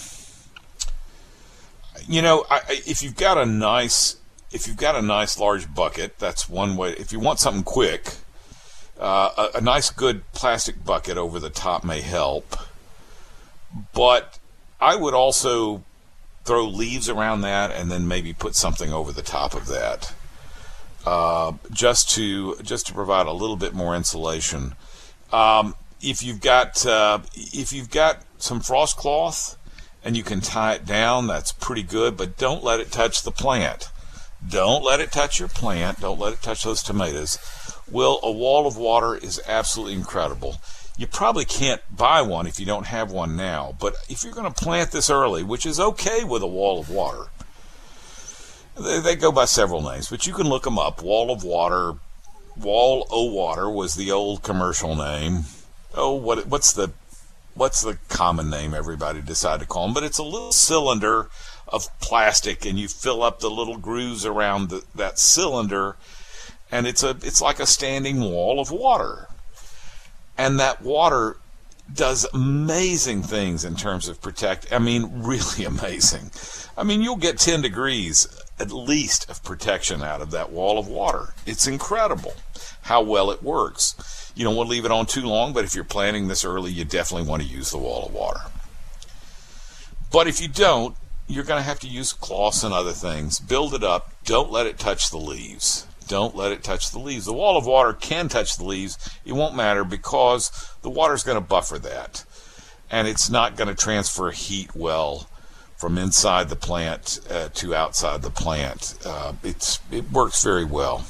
Speaker 2: If you've got a nice large bucket, that's one way. If you want something quick, a nice good plastic bucket over the top may help. But I would also throw leaves around that and then maybe put something over the top of that, just to provide a little bit more insulation. If you've got some frost cloth and you can tie it down, that's pretty good, but don't let it touch the plant. Don't let it touch your plant. Don't let it touch those tomatoes. Will, a wall of water is absolutely incredible. You probably can't buy one if you don't have one now, but if you're going to plant this early, which is okay with a wall of water, they go by several names, but you can look them up. Wall of water, Wall O Water was the old commercial name. Oh, what's the common name everybody decided to call them? But it's a little cylinder of plastic, and you fill up the little grooves around that cylinder, and it's like a standing wall of water. And that water does amazing things in terms of really amazing. You'll get 10 degrees at least of protection out of that wall of water. It's incredible how well it works. You don't want to leave it on too long, but if you're planting this early, you definitely want to use the wall of water. But if you don't, you're going to have to use cloths and other things. Build it up. Don't let it touch the leaves. Don't let it touch the leaves. The wall of water can touch the leaves. It won't matter because the water's going to buffer that. And it's not going to transfer heat well from inside the plant to outside the plant. It works very well.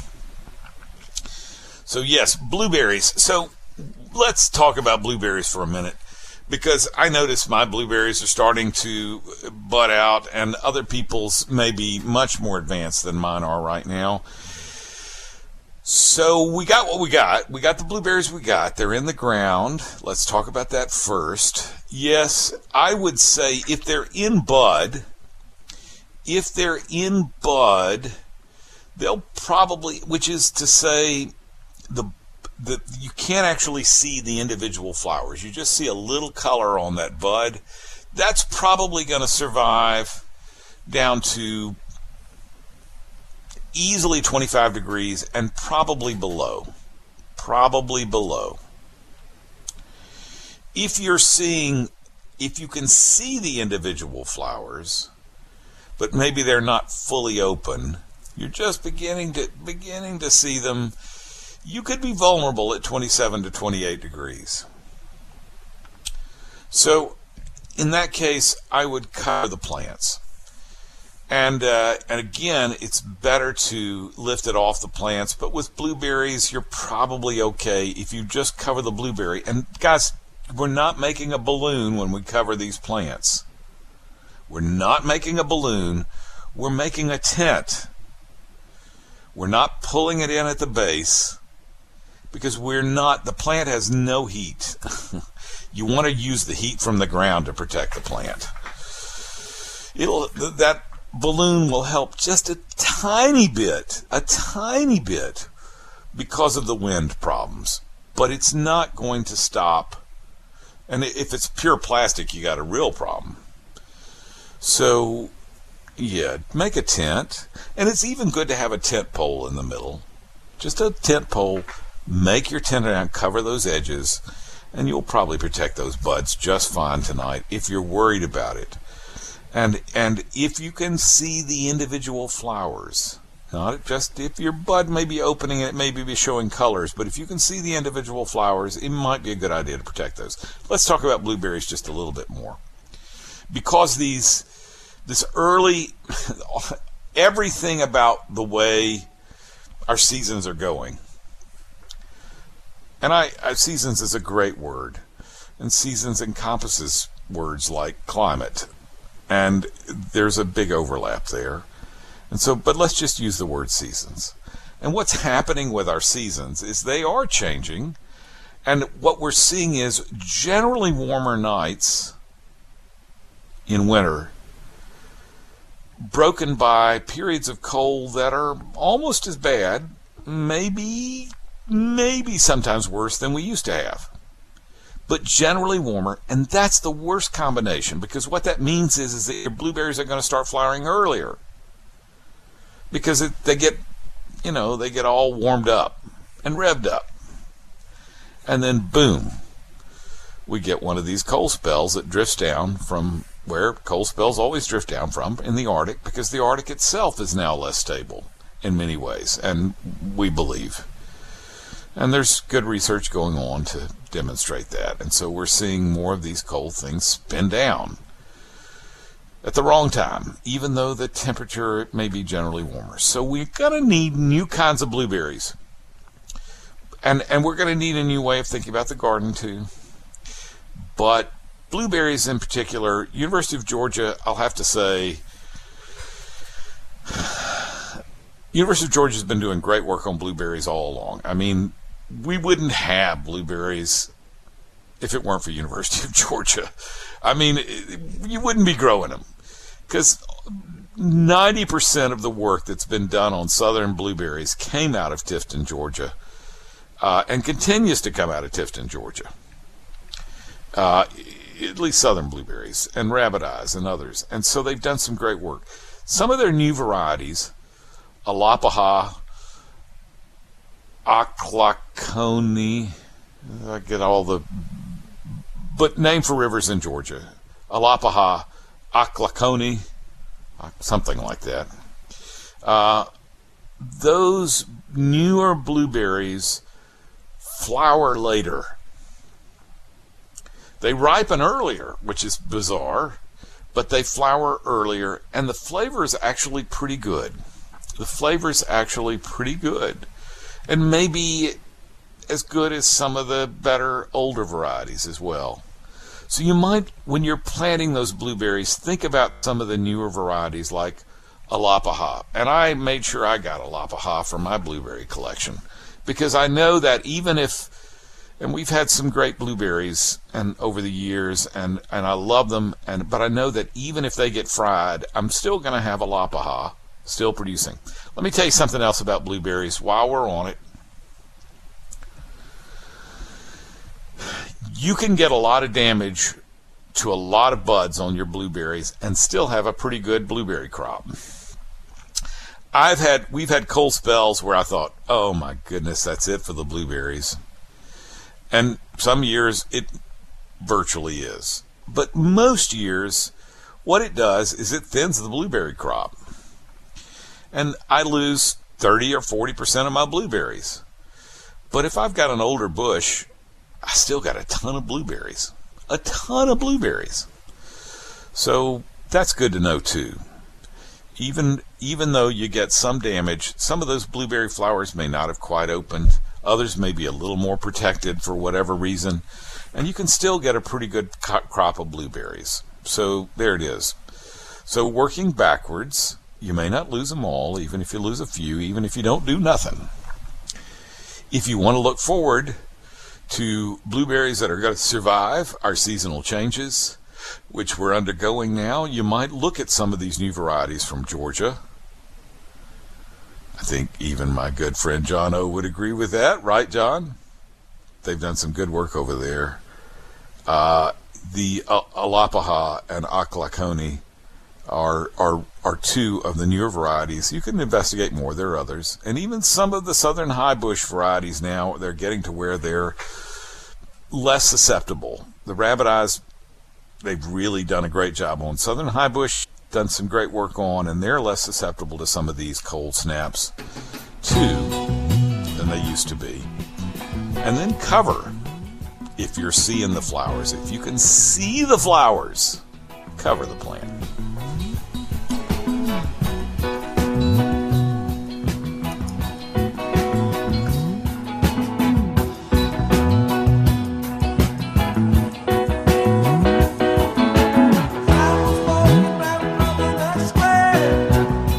Speaker 2: So yes, blueberries. So let's talk about blueberries for a minute, because I notice my blueberries are starting to bud out, and other people's may be much more advanced than mine are right now. So we got what we got. We got the blueberries we got. They're in the ground. Let's talk about that first. Yes, I would say if they're in bud, they'll probably, which is to say, you can't actually see the individual flowers. You just see a little color on that bud. That's probably going to survive down to easily 25 degrees and probably below. If you can see the individual flowers, but maybe they're not fully open, you're just beginning to see them, you could be vulnerable at 27 to 28 degrees. So in that case, I would cover the plants. And again, it's better to lift it off the plants, but with blueberries, you're probably okay if you just cover the blueberry. And guys, we're not making a balloon when we cover these plants. We're not making a balloon. We're making a tent. We're not pulling it in at the base, because the plant has no heat. You want to use the heat from the ground to protect the plant. That balloon will help just a tiny bit, because of the wind problems. But it's not going to stop. And if it's pure plastic, you got a real problem. So, yeah, make a tent. And it's even good to have a tent pole in the middle. Just a tent pole. Make your tent around, cover those edges, and you'll probably protect those buds just fine tonight if you're worried about it. And if you can see the individual flowers, not just if your bud may be opening and it may be showing colors, but if you can see the individual flowers, it might be a good idea to protect those. Let's talk about blueberries just a little bit more. Because this early, everything about the way our seasons are going, and seasons is a great word, and seasons encompasses words like climate, and there's a big overlap there. And so, but let's just use the word seasons. And what's happening with our seasons is they are changing, And what we're seeing is generally warmer nights in winter, broken by periods of cold that are almost as bad, maybe sometimes worse than we used to have, but generally warmer. And that's the worst combination, because what that means is that your blueberries are going to start flowering earlier, because they get all warmed up and revved up. And then boom, we get one of these cold spells that drifts down from where cold spells always drift down from, in the Arctic, because the Arctic itself is now less stable in many ways, and we believe. And there's good research going on to demonstrate that. And so we're seeing more of these cold things spin down at the wrong time, even though the temperature may be generally warmer. So we're going to need new kinds of blueberries. And we're going to need a new way of thinking about the garden too. But blueberries in particular, University of Georgia, I'll have to say, University of Georgia has been doing great work on blueberries all along. I mean, we wouldn't have blueberries if it weren't for University of Georgia. I mean, you wouldn't be growing them, because 90% of the work that's been done on southern blueberries came out of Tifton, Georgia, and continues to come out of Tifton, Georgia. At least southern blueberries and rabbit eyes and others. And so they've done some great work. Some of their new varieties, Alapaha, Ocklaconee, I get all the, but name for rivers in Georgia, Alapaha, Ocklaconee, something like that. Those newer blueberries flower later. They ripen earlier, which is bizarre, but they flower earlier, and the flavor is actually pretty good. And maybe as good as some of the better older varieties as well. So you might, when you're planting those blueberries, think about some of the newer varieties like Alapaha. And I made sure I got Alapaha for my blueberry collection, because I know that even if, and we've had some great blueberries and over the years, and I love them, but I know that even if they get fried, I'm still going to have Alapaha still producing. Let me tell you something else about blueberries while we're on it. You can get a lot of damage to a lot of buds on your blueberries and still have a pretty good blueberry crop. We've had cold spells where I thought, oh my goodness, that's it for the blueberries. And some years it virtually is. But most years, what it does is it thins the blueberry crop. And I lose 30 or 40% of my blueberries. But if I've got an older bush, I still got a ton of blueberries. So that's good to know too. Even though you get some damage, some of those blueberry flowers may not have quite opened. Others may be a little more protected for whatever reason. And you can still get a pretty good crop of blueberries. So there it is. So working backwards, you may not lose them all, even if you lose a few, even if you don't do nothing. If you want to look forward to blueberries that are going to survive our seasonal changes, which we're undergoing now, you might look at some of these new varieties from Georgia. I think even my good friend John O. would agree with that, right, John? They've done some good work over there. The Alapaha and Ocklaconee are two of the newer varieties. You can investigate more. There are others. And even some of the southern high bush varieties now, they're getting to where they're less susceptible. The rabbit eyes, they've really done a great job on. Southern high bush, done some great work on, and they're less susceptible to some of these cold snaps too than they used to be. And then cover. If you're seeing the flowers, if you can see the flowers, cover the plant.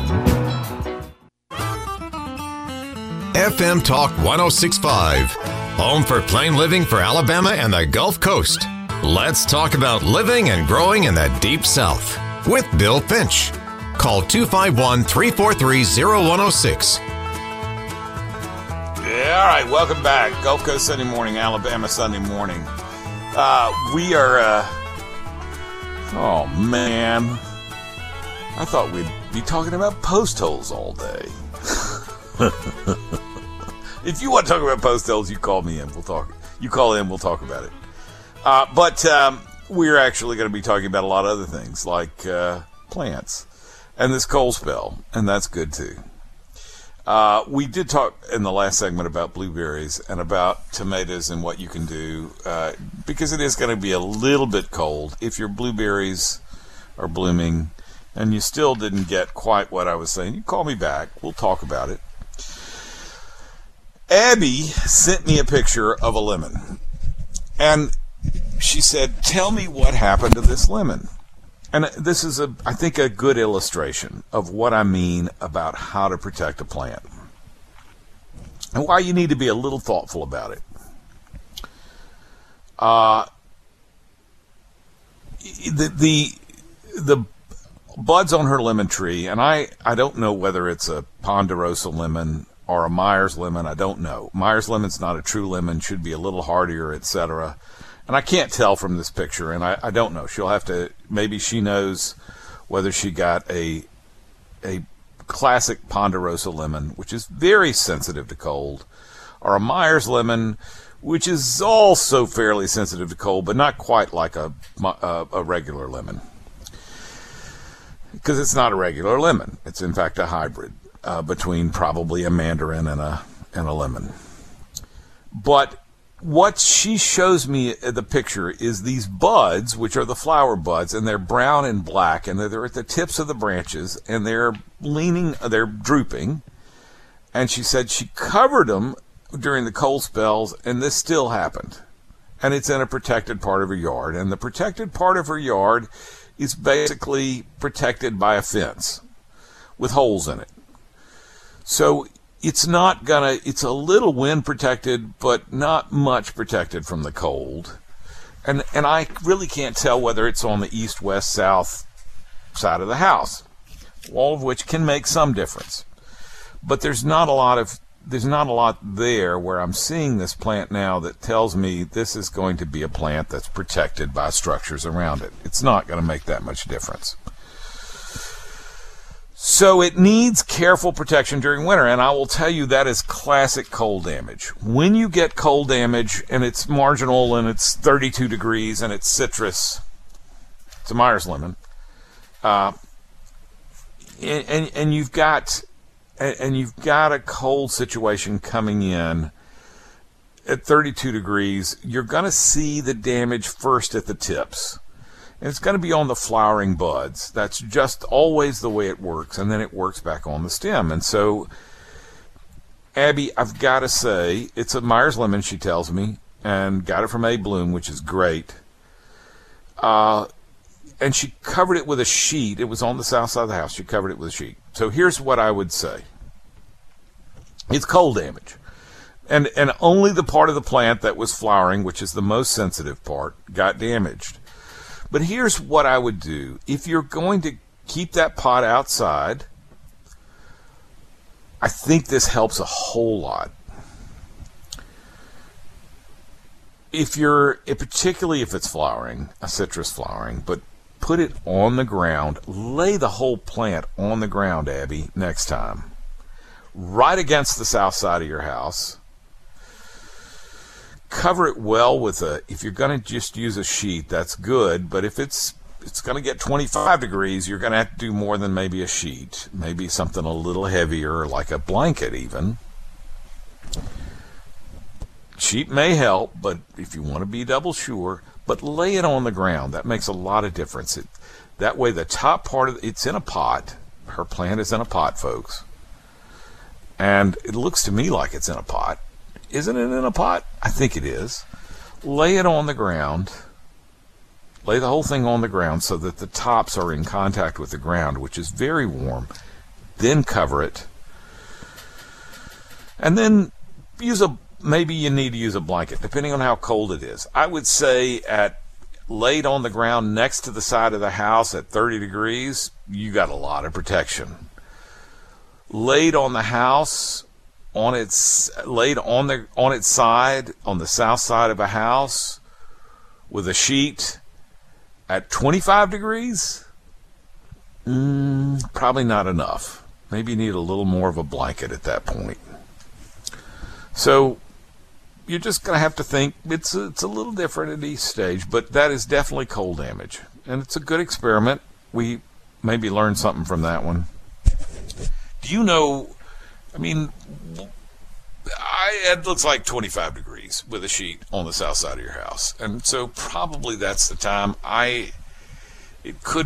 Speaker 1: FM Talk 1065. home for plain living for Alabama and the Gulf Coast. Let's talk about living and growing in the Deep South with Bill Finch. Call 251-343-0106.
Speaker 2: Yeah, all right, welcome back. Gulf Coast Sunday morning, Alabama Sunday morning. We are, oh man, I thought we'd be talking about post holes all day. If you want to talk about post holes, you call me in. We'll talk. You call in, we'll talk about it. But we're actually going to be talking about a lot of other things, like plants and this cold spell, and that's good too. We did talk in the last segment about blueberries and about tomatoes and what you can do, because it is going to be a little bit cold. If your blueberries are blooming and you still didn't get quite what I was saying, you call me back. We'll talk about it. Abby sent me a picture of a lemon, and she said, tell me what happened to this lemon. And this is, I think, a good illustration of what I mean about how to protect a plant and why you need to be a little thoughtful about it. The buds on her lemon tree, and I don't know whether it's a Ponderosa lemon or a Myers lemon. I don't know. Myers lemon's not a true lemon, should be a little hardier, etc. And I can't tell from this picture, and I don't know. She'll have to, maybe she knows whether she got a classic Ponderosa lemon, which is very sensitive to cold, or a Myers lemon, which is also fairly sensitive to cold, but not quite like a regular lemon. Because it's not a regular lemon. It's, in fact, a hybrid between probably a mandarin and a lemon. But what she shows me in the picture is these buds, which are the flower buds, and they're brown and black, and they're at the tips of the branches, and they're drooping. And she said she covered them during the cold spells, and this still happened. And it's in a protected part of her yard, and the protected part of her yard is basically protected by a fence with holes in it. So it's a little wind protected, but not much protected from the cold. And I really can't tell whether it's on the east, west, south side of the house, all of which can make some difference. But there's not a lot there where I'm seeing this plant now that tells me this is going to be a plant that's protected by structures around it. It's not going to make that much difference. So it needs careful protection during winter, and I will tell you that is classic cold damage. When you get cold damage and it's marginal and it's 32 degrees and it's citrus, it's a Myers lemon, and you've got a cold situation coming in at 32 degrees, you're going to see the damage first at the tips. And it's going to be on the flowering buds. That's just always the way it works, and then it works back on the stem. And so, Abby, I've got to say, it's a Myers lemon, she tells me, and got it from A. Bloom, which is great. And she covered it with a sheet. It was on the south side of the house. She covered it with a sheet. So here's what I would say. It's cold damage. And only the part of the plant that was flowering, which is the most sensitive part, got damaged. But here's what I would do. If you're going to keep that pot outside, I think this helps a whole lot. Particularly if it's flowering, a citrus flowering, but put it on the ground. Lay the whole plant on the ground, Abby, next time. Right against the south side of your house. Cover it well with if you're going to just use a sheet, that's good, but if it's going to get 25 degrees, you're going to have to do more than maybe a sheet. Maybe something a little heavier, like a blanket even. Sheet may help, but if you want to be double sure, but lay it on the ground. That makes a lot of difference. That way the top part it's in a pot. Her plant is in a pot, folks. And it looks to me like it's in a pot. Isn't it in a pot? I think it is. Lay it on the ground. Lay the whole thing on the ground so that the tops are in contact with the ground, which is very warm. Then cover it. And then use a maybe you need to use a blanket, depending on how cold it is. I would say laid on the ground next to the side of the house at 30 degrees, you got a lot of protection. Laid on the house, laid on its side, on the south side of a house, with a sheet at 25 degrees, probably not enough. Maybe you need a little more of a blanket at that point. So you're just going to have to think it's a little different at each stage, but that is definitely cold damage. And it's a good experiment. We maybe learned something from that one. Do you know, it looks like 25 degrees with a sheet on the south side of your house. And so probably that's the time. It could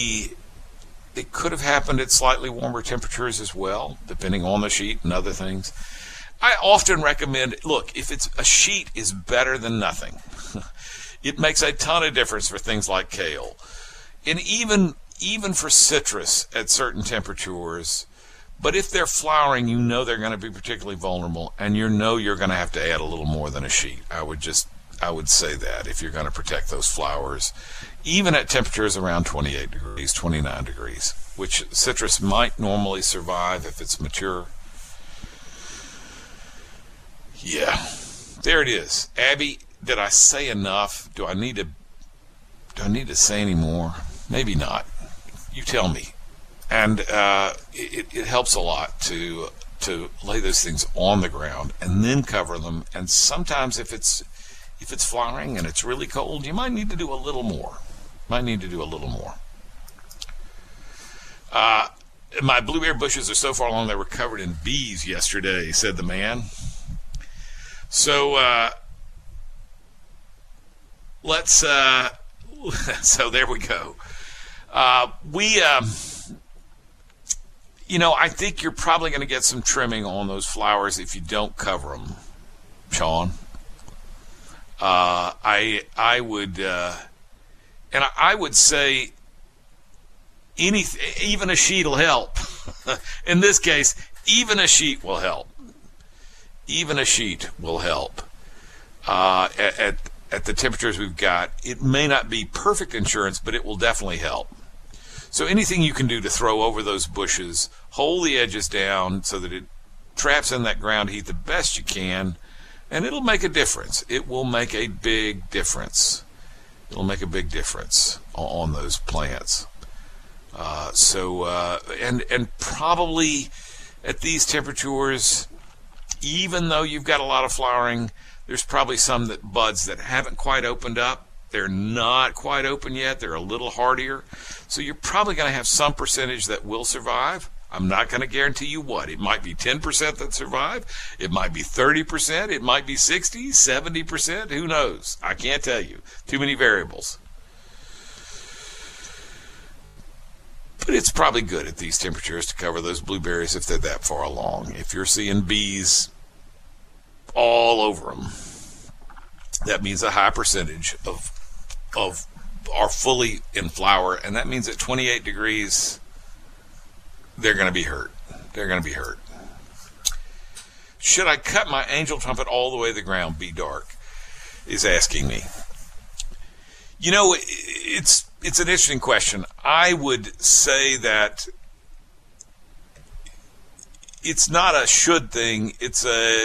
Speaker 2: have happened at slightly warmer temperatures as well, depending on the sheet and other things. I often recommend, look, if it's a sheet is better than nothing. It makes a ton of difference for things like kale. And even for citrus at certain temperatures. But if they're flowering, you know they're going to be particularly vulnerable, and you know you're going to have to add a little more than a sheet. I would say that if you're going to protect those flowers, even at temperatures around 28 degrees, 29 degrees, which citrus might normally survive if it's mature. Yeah, there it is. Abby, did I say enough? Do I need to say any more? Maybe not. You tell me. And it helps a lot to lay those things on the ground and then cover them. And sometimes if it's flowering and it's really cold, you might need to do a little more. My blueberry bushes are so far along they were covered in bees yesterday, said the man. So so there we go. I think you're probably going to get some trimming on those flowers if you don't cover them, Sean. I would say even a sheet will help. In this case, even a sheet will help. Even a sheet will help. At the temperatures we've got, it may not be perfect insurance, but it will definitely help. So anything you can do to throw over those bushes, hold the edges down so that it traps in that ground heat the best you can, and it'll make a difference. It will make a big difference. It'll make a big difference on those plants. And probably at these temperatures, even though you've got a lot of flowering, there's probably some buds that haven't quite opened up. They're not quite open yet. They're a little hardier. So you're probably going to have some percentage that will survive. I'm not going to guarantee you what. It might be 10% that survive. It might be 30%. It might be 60, 70%. Who knows? I can't tell you. Too many variables. But it's probably good at these temperatures to cover those blueberries if they're that far along. If you're seeing bees all over them, that means a high percentage of are fully in flower, and that means at 28 degrees, they're going to be hurt. They're going to be hurt. Should I cut my angel trumpet all the way to the ground? Be Dark is asking me. It's an interesting question. I would say that it's not a should thing. It's a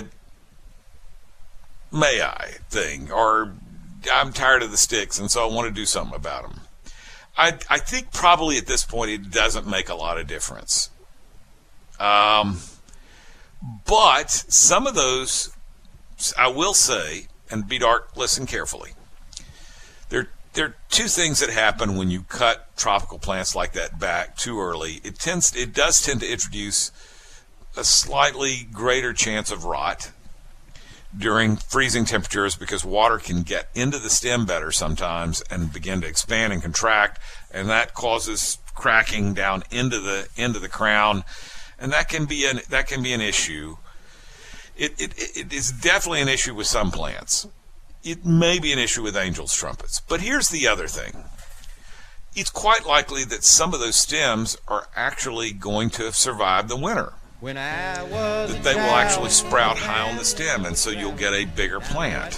Speaker 2: may I thing, or I'm tired of the sticks, and so I want to do something about them. I think probably at this point it doesn't make a lot of difference. But some of those, I will say, and Be Dark, listen carefully. There are two things that happen when you cut tropical plants like that back too early. It does tend to introduce a slightly greater chance of rot during freezing temperatures, because water can get into the stem better sometimes and begin to expand and contract, and that causes cracking down into the crown, and that can be an issue. It is definitely an issue with some plants. It may be an issue with angel's trumpets. But here's the other thing. It's quite likely that some of those stems are actually going to have survived the winter. that they will actually sprout high on the stem, and so you'll get a bigger plant.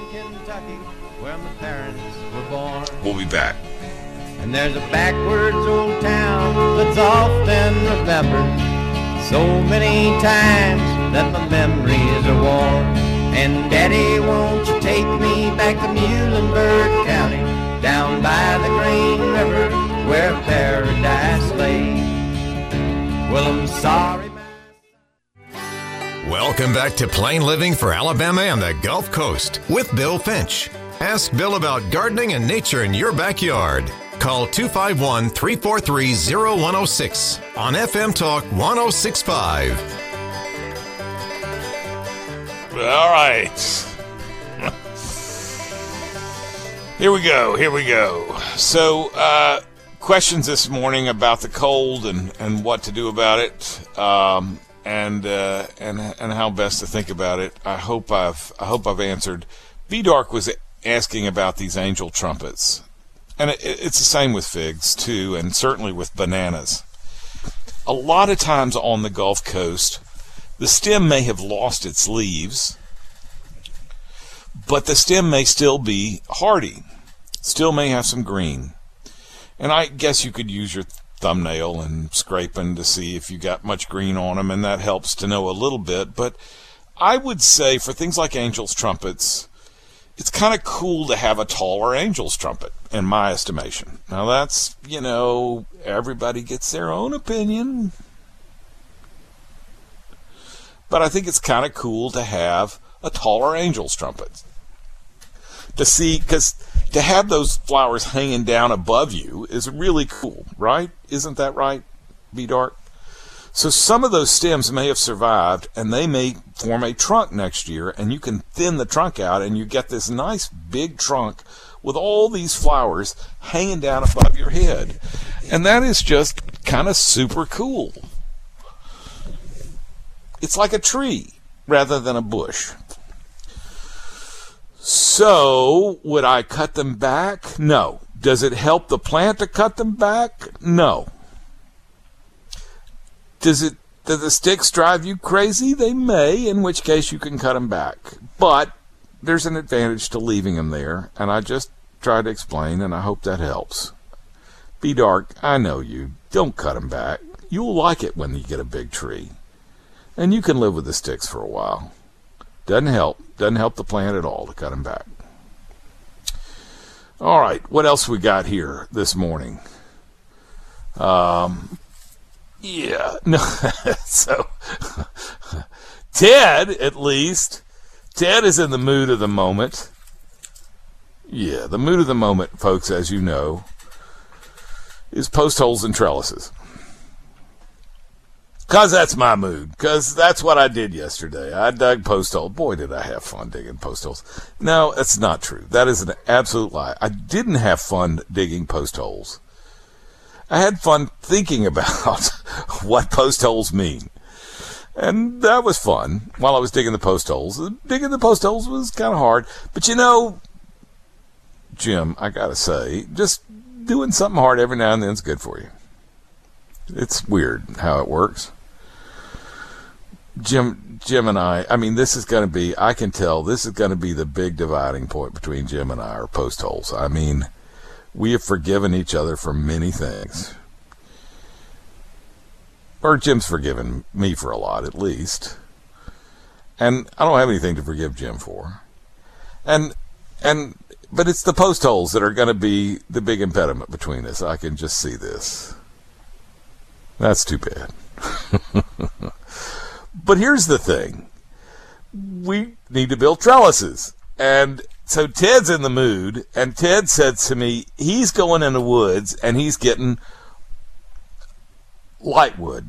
Speaker 2: We'll be back.
Speaker 6: And there's a backwards old town that's often remembered so many times that my memories are worn. And Daddy, won't you take me back to Muhlenberg County, down by the Green River where paradise lay? Well, I'm sorry.
Speaker 1: Welcome back to Plain Living for Alabama and the Gulf Coast with Bill Finch. Ask Bill about gardening and nature in your backyard. Call 251-343-0106 on FM Talk 106.5.
Speaker 2: All right. Here we go. So, questions this morning about the cold and what to do about it, and how best to think about it. I hope I've answered. B-Dark was asking about these angel trumpets, and it's the same with figs too, and certainly with bananas. A lot of times on the Gulf Coast, the stem may have lost its leaves, but the stem may still be hardy, still may have some green. And I guess you could use your thumbnail and scraping to see if you got much green on them, and that helps to know a little bit. But I would say for things like angel's trumpets, it's kind of cool to have a taller angel's trumpet, in my estimation. Now that's, everybody gets their own opinion. But I think it's kind of cool to have a taller angel's trumpet. Because to have those flowers hanging down above you is really cool, right? Isn't that right, B-Dark? So some of those stems may have survived, and they may form a trunk next year, and you can thin the trunk out, and you get this nice big trunk with all these flowers hanging down above your head. And that is just kind of super cool. It's like a tree rather than a bush. So, would I cut them back? No. Does it help the plant to cut them back? No. Do the sticks drive you crazy? They may, in which case you can cut them back. But there's an advantage to leaving them there, and I just tried to explain, and I hope that helps. B-Dark, I know you. Don't cut them back. You'll like it when you get a big tree. And you can live with the sticks for a while. Doesn't help the plant at all to cut them back. All right, what else we got here this morning? So Ted, at least, Ted is in the mood of the moment. Yeah, the mood of the moment, folks, as you know, is post holes and trellises. Because that's my mood. Because that's what I did yesterday. I dug post holes. Boy, did I have fun digging post holes. No, that's not true. That is an absolute lie. I didn't have fun digging post holes. I had fun thinking about what post holes mean. And that was fun while I was digging the post holes. Digging the post holes was kind of hard. But Jim, I got to say, just doing something hard every now and then is good for you. It's weird how it works. Jim and I mean, this is going to be, I can tell, this is going to be the big dividing point between Jim and I, are post holes. I mean, we have forgiven each other for many things. Or Jim's forgiven me for a lot, at least. And I don't have anything to forgive Jim for. But it's the post holes that are going to be the big impediment between us. I can just see this. That's too bad. But here's the thing. We need to build trellises. And so Ted's in the mood, and Ted said to me, he's going in the woods, and he's getting lightered.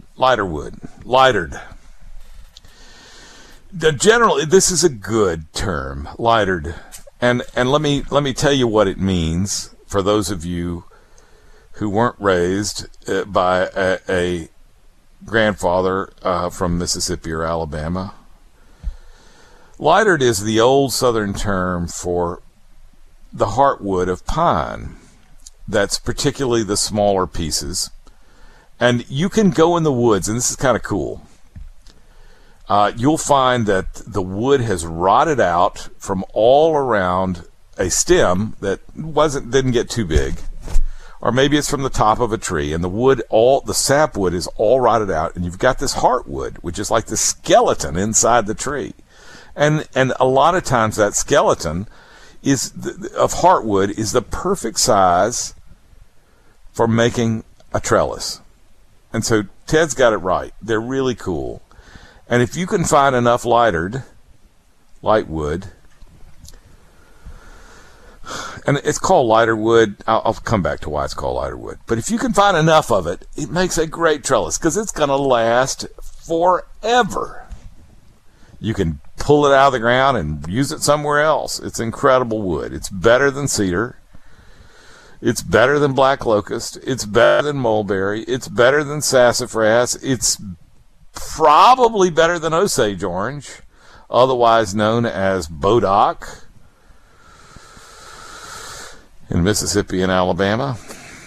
Speaker 2: Generally, this is a good term, lightered. And let me tell you what it means for those of you who weren't raised by a grandfather from Mississippi or Alabama. Lightered is the old southern term for the heartwood of pine. That's particularly the smaller pieces. And you can go in the woods, and this is kind of cool. you'll find that the wood has rotted out from all around a stem that didn't get too big. Or maybe it's from the top of a tree, and the sapwood is all rotted out, and you've got this heartwood, which is like the skeleton inside the tree. And a lot of times that skeleton of heartwood is the perfect size for making a trellis. And so Ted's got it right. They're really cool. And if you can find enough light wood, and it's called lighter wood. I'll come back to why it's called lighter wood. But if you can find enough of it, it makes a great trellis because it's going to last forever. You can pull it out of the ground and use it somewhere else. It's incredible wood. It's better than cedar. It's better than black locust. It's better than mulberry. It's better than sassafras. It's probably better than Osage orange, otherwise known as Bodock in Mississippi and Alabama,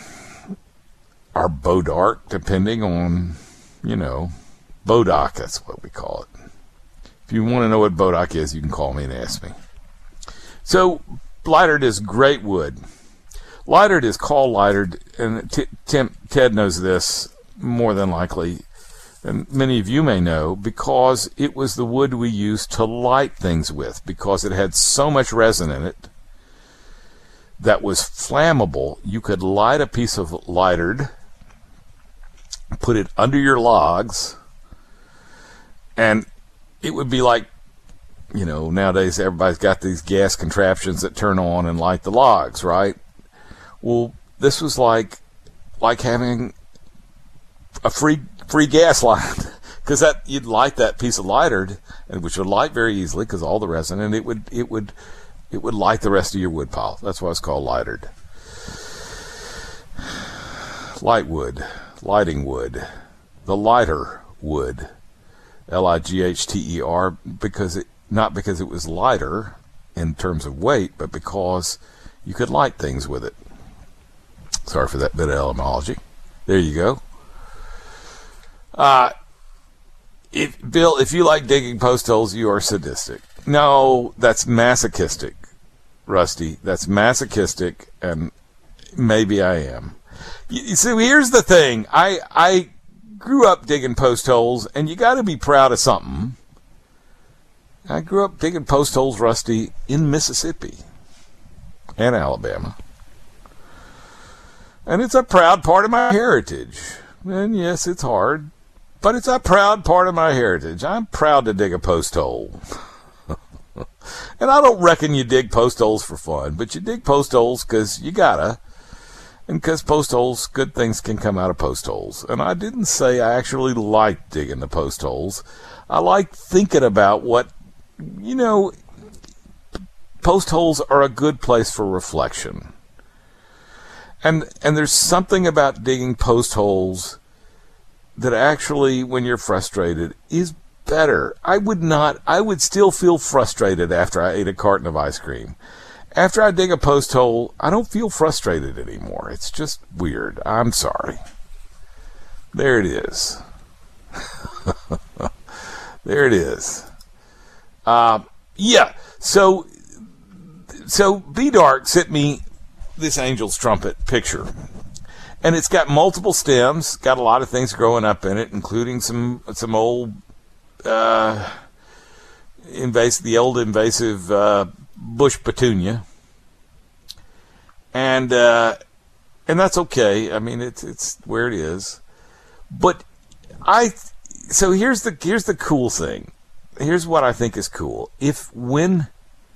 Speaker 2: or Bodark, depending on, Bodock, that's what we call it. If you want to know what Bodock is, you can call me and ask me. So, lightard is great wood. Lightard is called lightard, and Ted knows this more than likely, and many of you may know, because it was the wood we used to light things with, because it had so much resin in it that was flammable. You could light a piece of lightard, put it under your logs, and it would be like, nowadays everybody's got these gas contraptions that turn on and light the logs, right? Well, this was like having a free gas line, because you'd light that piece of lightard, and which would light very easily because all the resin, and it would light the rest of your wood pile. That's why it's called lightard. Light wood, lighting wood, the lighter wood, Lighther, not because it was lighter in terms of weight, but because you could light things with it. Sorry for that bit of etymology. There you go. Bill, if you like digging post holes, you are sadistic. No, that's masochistic, Rusty. That's masochistic, and maybe I am. You see, here's the thing. I grew up digging post holes, and you got to be proud of something. I grew up digging post holes, Rusty, in Mississippi and Alabama. And it's a proud part of my heritage. And yes, it's hard, but it's a proud part of my heritage. I'm proud to dig a post hole. And I don't reckon you dig post holes for fun, but you dig post holes because you gotta. And because post holes, good things can come out of post holes. And I didn't say I actually liked digging the post holes. I like thinking about what, post holes are a good place for reflection. And there's something about digging post holes that actually, when you're frustrated, is better. I would still feel frustrated after I ate a carton of ice cream. After I dig a post hole, I don't feel frustrated anymore. It's just weird. I'm sorry. There it is. There it is. Yeah. So B-Dark sent me this angel's trumpet picture, and it's got multiple stems, got a lot of things growing up in it, including some old invasive bush petunia, and that's okay. I mean, it's where it is. But so here's the cool thing. Here's what I think is cool. When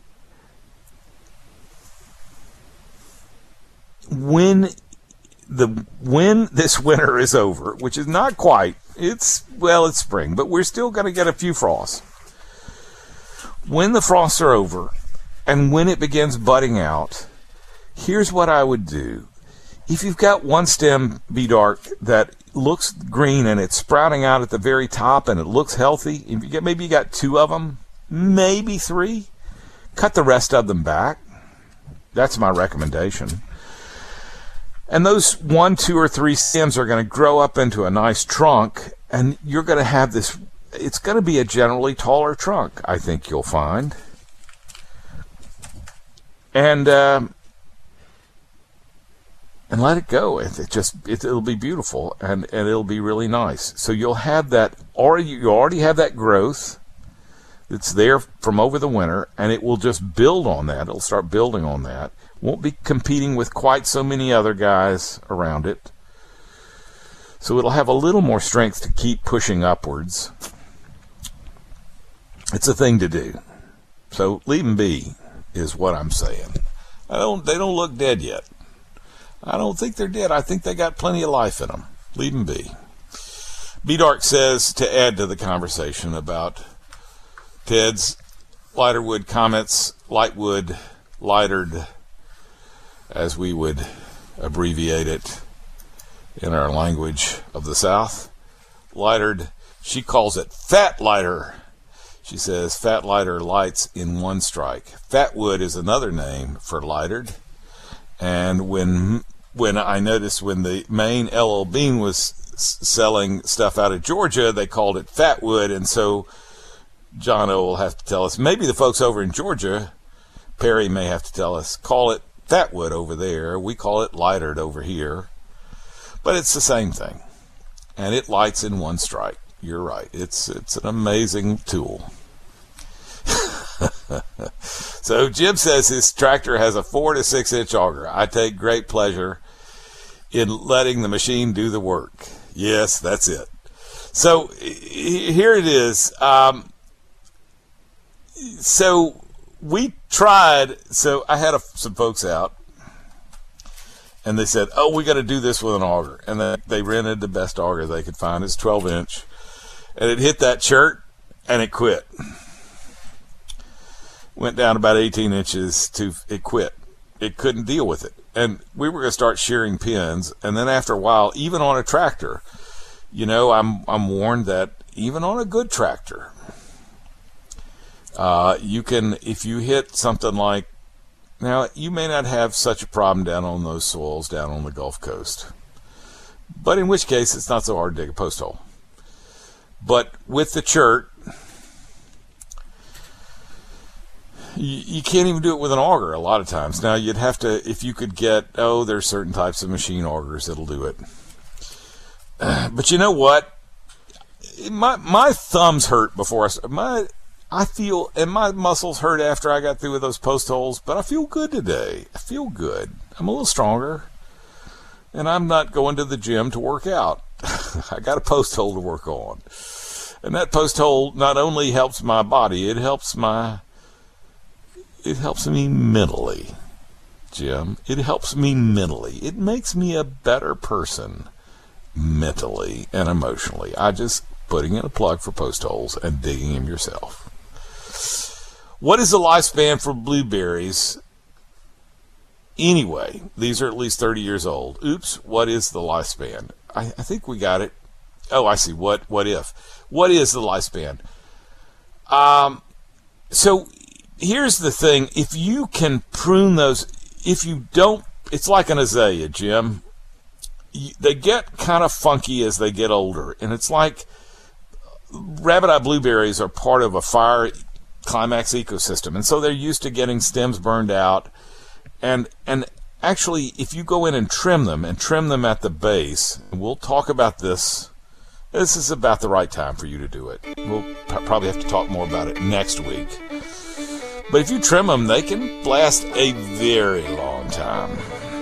Speaker 2: this winter is over, which is not quite, it's spring, but we're still going to get a few frosts. When the frosts are over and when it begins budding out, here's what I would do. If you've got one stem, B-Dark, that looks green and it's sprouting out at the very top and it looks healthy, maybe you got 2 of them, maybe 3, cut the rest of them back. That's my recommendation. And those 1, 2, or 3 stems are going to grow up into a nice trunk, and you're going to have this
Speaker 7: it's going to be a generally taller trunk, I think you'll find. And let it go. It'll be beautiful, and it'll be really nice. So you'll have that, you already have that growth that's there from over the winter, and it will just build on that. It'll start building on that. Won't be competing with quite so many other guys around it. So it'll have a little more strength to keep pushing upwards. It's a thing to do. So leave them be, is what I'm saying. They don't look dead yet. I don't think they're dead. I think they got plenty of life in them. Leave them be. B-Dark says, to add to the conversation about Ted's lighter wood comments, lightwood, lightered, as we would abbreviate it in our language of the South. Lightered, she calls it fat lighter. She says fat lighter lights in one strike. Fatwood is another name for lightered. And when I noticed when the main L.L. Bean was selling stuff out of Georgia, they called it fatwood, and so John O will have to tell us. Maybe the folks over in Georgia, Perry may have to tell us, call it fatwood over there. We call it lightered over here. But it's the same thing. And it lights in one strike. You're right. It's an amazing tool. So Jim says his tractor has a 4 to 6 inch auger. I take great pleasure in letting the machine do the work. Yes, that's it. So here it is. So we tried. So I had some folks out, and they said, "Oh, we got to do this with an auger." And they rented the best auger they could find. It's 12 inch, and it hit that chert, and it quit. Went down about 18 inches to it quit. It couldn't deal with it. And we were going to start shearing pins. And then after a while, even on a tractor, I'm warned that even on a good tractor, you can, if you hit something like, now you may not have such a problem down on those soils down on the Gulf Coast, but in which case it's not so hard to dig a post hole. But with the chert, you can't even do it with an auger a lot of times. Now, you'd have to, if you could get, there's certain types of machine augers that'll do it. But you know what? My thumbs hurt before I feel, and my muscles hurt after I got through with those post holes, but I feel good today. I feel good. I'm a little stronger, and I'm not going to the gym to work out. I got a post hole to work on. And that post hole not only helps my body, it helps me mentally, Jim. It helps me mentally. It makes me a better person mentally and emotionally. I just putting in a plug for post holes and digging them yourself. What is the lifespan for blueberries? Anyway, these are at least 30 years old. Oops, what is the lifespan? I think we got it. Oh, I see. What if? What is the lifespan? So here's the thing. If you can prune those, if you don't, it's like an azalea, Jim. They get kind of funky as they get older. And it's like rabbit-eye blueberries are part of a fire climax ecosystem. And so they're used to getting stems burned out. And actually, if you go in and trim them at the base, and we'll talk about this. This is about the right time for you to do it. We'll probably have to talk more about it next week. But if you trim them, they can last a very long time.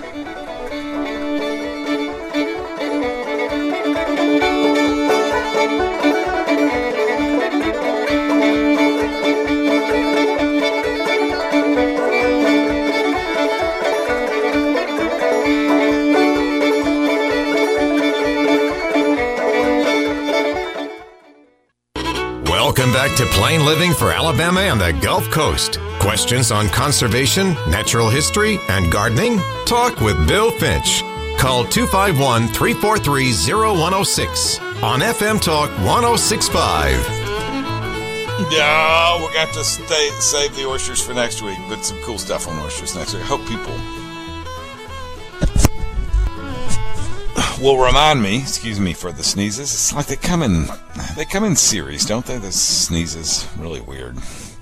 Speaker 1: Welcome back to Plain Living for Alabama and the Gulf Coast. Questions on conservation, natural history, and gardening? Talk with Bill Finch. Call 251-343-0106 on FM Talk 106.5.
Speaker 2: Yeah, we're going to have to save the oysters for next week, but some cool stuff on oysters next week. I hope people will remind me, excuse me for the sneezes, it's like they come in series, don't they? The sneezes, really weird.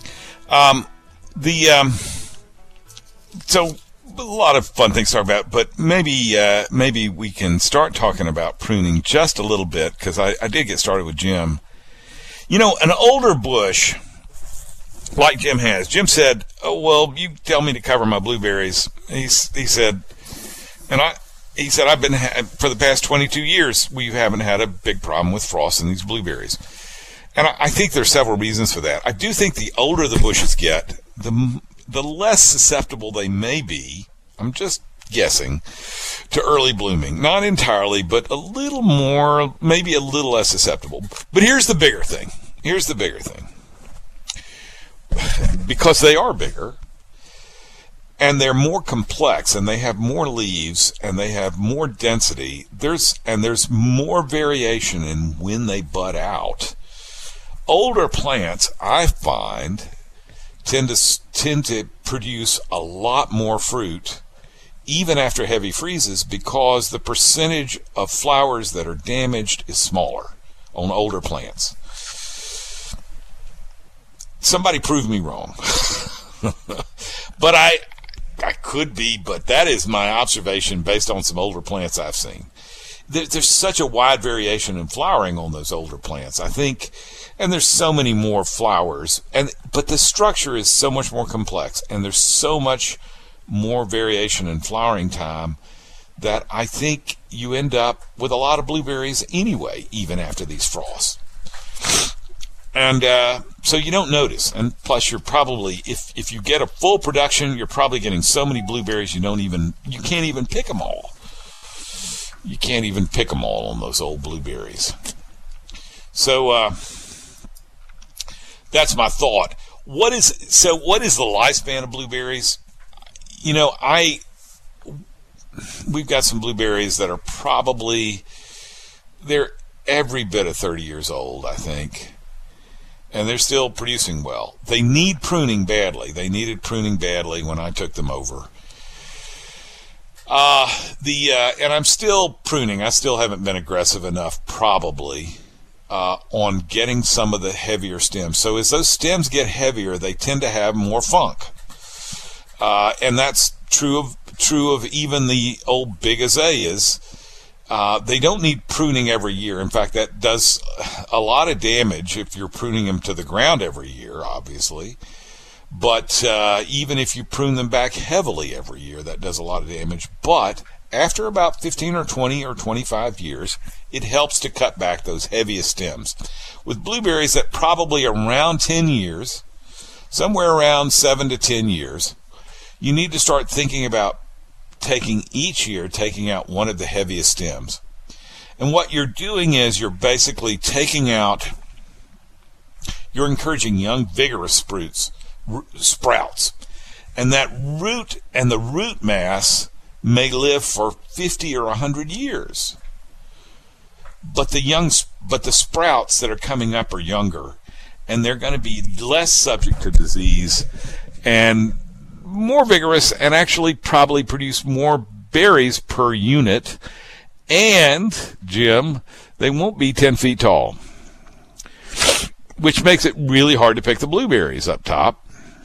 Speaker 2: So a lot of fun things to talk about, but maybe we can start talking about pruning just a little bit, because I did get started with Jim. You know, an older bush, like Jim has, Jim said, "Oh, well, you tell me to cover my blueberries." He said, I've been, for the past 22 years, we haven't had a big problem with frost in these blueberries. And I think there's several reasons for that. I do think the older the bushes get, the less susceptible they may be, I'm just guessing, to early blooming. Not entirely, but a little more, maybe a little less susceptible. But here's the bigger thing. Because they are bigger, and they're more complex, and they have more leaves, and they have more density, there's more variation in when they bud out. Older plants, I find, tend to produce a lot more fruit even after heavy freezes, because the percentage of flowers that are damaged is smaller on older plants. Somebody prove me wrong. But I could be, but that is my observation based on some older plants I've seen. There's such a wide variation in flowering on those older plants, I think, and there's so many more flowers, but the structure is so much more complex, and there's so much more variation in flowering time that I think you end up with a lot of blueberries anyway, even after these frosts. And so you don't notice. And plus, you're probably, if you get a full production, you're probably getting so many blueberries you can't even pick them all. You can't even pick them all on those old blueberries. So that's my thought. What is the lifespan of blueberries? You know, we've got some blueberries that are they're every bit of 30 years old, I think. And they're still producing well. They need pruning badly. They needed pruning badly when I took them over. And I'm still pruning. I still haven't been aggressive enough, probably, on getting some of the heavier stems. So as those stems get heavier, they tend to have more funk. And that's true of even the old big azaleas. They don't need pruning every year. In fact, that does a lot of damage if you're pruning them to the ground every year, obviously. But even if you prune them back heavily every year, that does a lot of damage. But after about 15 or 20 or 25 years, it helps to cut back those heaviest stems. With blueberries at probably around 10 years, somewhere around 7 to 10 years, you need to start thinking about taking out one of the heaviest stems. And what you're doing is you're basically you're encouraging young, vigorous sprouts. And that root and the root mass may live for 50 or 100 years. But the sprouts that are coming up are younger, and they're going to be less subject to disease and more vigorous, and actually probably produce more berries per unit. And, Jim, they won't be 10 feet tall, which makes it really hard to pick the blueberries up top.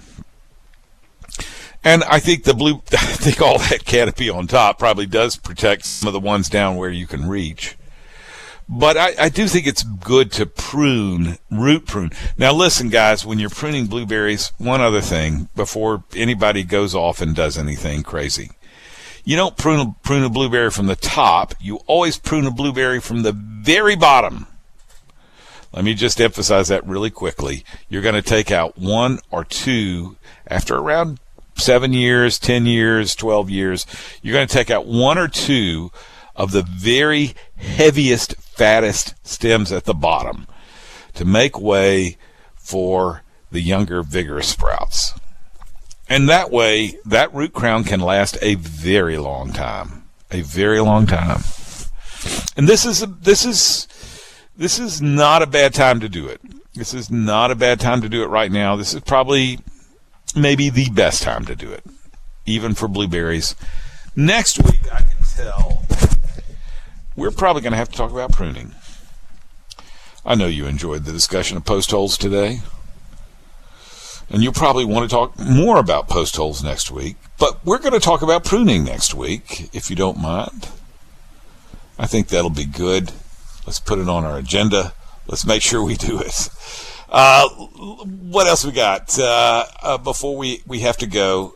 Speaker 2: And I think all that canopy on top probably does protect some of the ones down where you can reach. But I do think it's good to root prune. Now listen, guys, when you're pruning blueberries, one other thing before anybody goes off and does anything crazy. You don't prune a blueberry from the top. You always prune a blueberry from the very bottom. Let me just emphasize that really quickly. You're going to take out one or two after around 7 years, 10 years, 12 years. You're going to take out one or two of the very heaviest, fattest stems at the bottom to make way for the younger, vigorous sprouts. And that way, that root crown can last a very long time. A very long time. And this is not a bad time to do it. This is not a bad time to do it right now. This is probably maybe the best time to do it, even for blueberries. Next week, I can tell
Speaker 7: we're probably going to have to talk about pruning. I know you enjoyed the discussion of post holes today, and you'll probably want to talk more about post holes next week, but we're going to talk about pruning next week, if you don't mind. I think that'll be good. Let's put it on our agenda. Let's make sure we do it. What else we got before we have to go?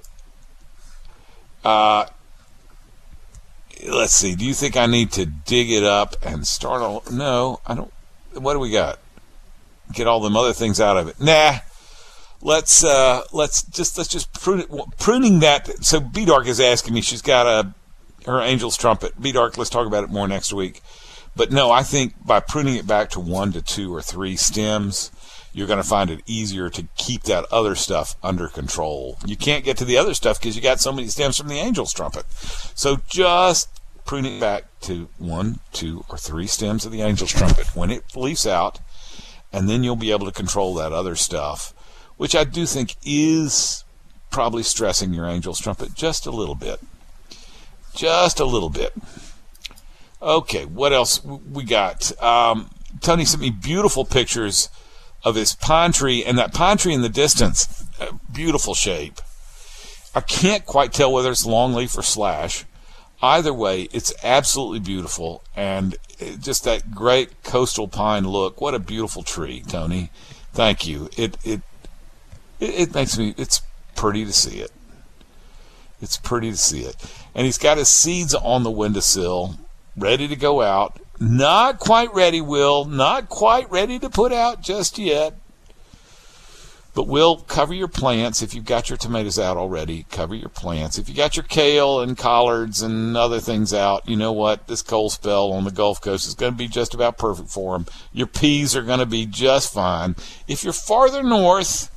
Speaker 7: Let's see. Do you think I need to dig it up and start all? No, I don't. What do we got? Get all them other things out of it. Nah. Let's just prune it. Pruning that. So B-Dark is asking me. She's got her Angel's Trumpet. B-Dark, let's talk about it more next week. But no, I think by pruning it back to 1 to 2 or 3 stems, you're going to find it easier to keep that other stuff under control. You can't get to the other stuff because you got so many stems from the Angel's Trumpet. So just prune it back to 1, 2, or 3 stems of the Angel's Trumpet when it leaves out, and then you'll be able to control that other stuff, which I do think is probably stressing your Angel's Trumpet just a little bit. Just a little bit. Okay, what else we got? Tony sent me beautiful pictures of his pine tree, and that pine tree in the distance, beautiful shape. I can't quite tell whether it's longleaf or slash. Either way, it's absolutely beautiful, and just that great coastal pine look. What a beautiful tree, Tony. Thank you. It makes me, it's pretty to see it. It's pretty to see it. And he's got his seeds on the windowsill, ready to go out. Not quite ready, Will. Not quite ready to put out just yet. But Will, cover your plants. If you've got your tomatoes out already, cover your plants. If you got your kale and collards and other things out, you know what? This cold spell on the Gulf Coast is going to be just about perfect for them. Your peas are going to be just fine. If you're farther north,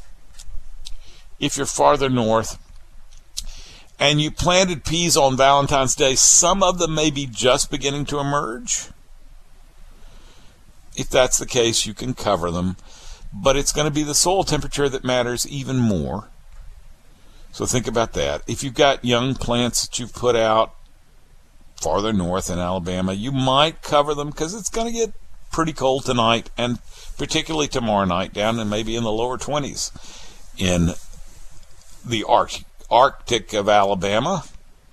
Speaker 7: and you planted peas on Valentine's Day, some of them may be just beginning to emerge. If that's the case, you can cover them. But it's going to be the soil temperature that matters even more. So think about that. If you've got young plants that you've put out farther north in Alabama, you might cover them because it's going to get pretty cold tonight, and particularly tomorrow night, down and maybe in the lower 20s in the Arctic of Alabama,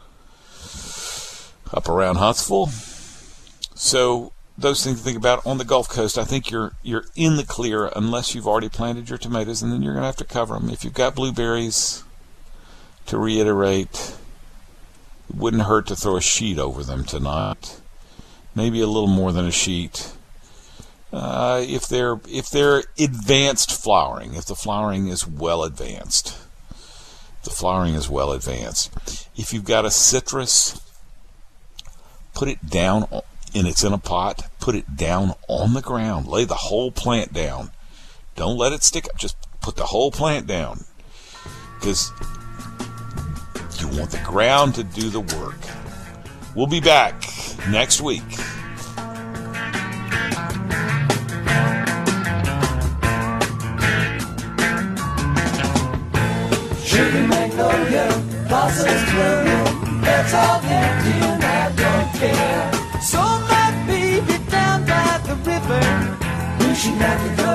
Speaker 7: up around Huntsville. So those things to think about. On the Gulf Coast, I think you're in the clear unless you've already planted your tomatoes, and then you're going to have to cover them. If you've got blueberries, to reiterate, it wouldn't hurt to throw a sheet over them tonight. Maybe a little more than a sheet. If they're advanced flowering, if the flowering is well advanced. If you've got a citrus, put it down, and it's in a pot, put it down on the ground. Lay the whole plant down. Don't let it stick up. Just put the whole plant down, because you want the ground to do the work. We'll be back next week.
Speaker 8: Sugar magnolia, blossoms bloom, it's all empty and I don't care. So my baby down by the river, wishing I could go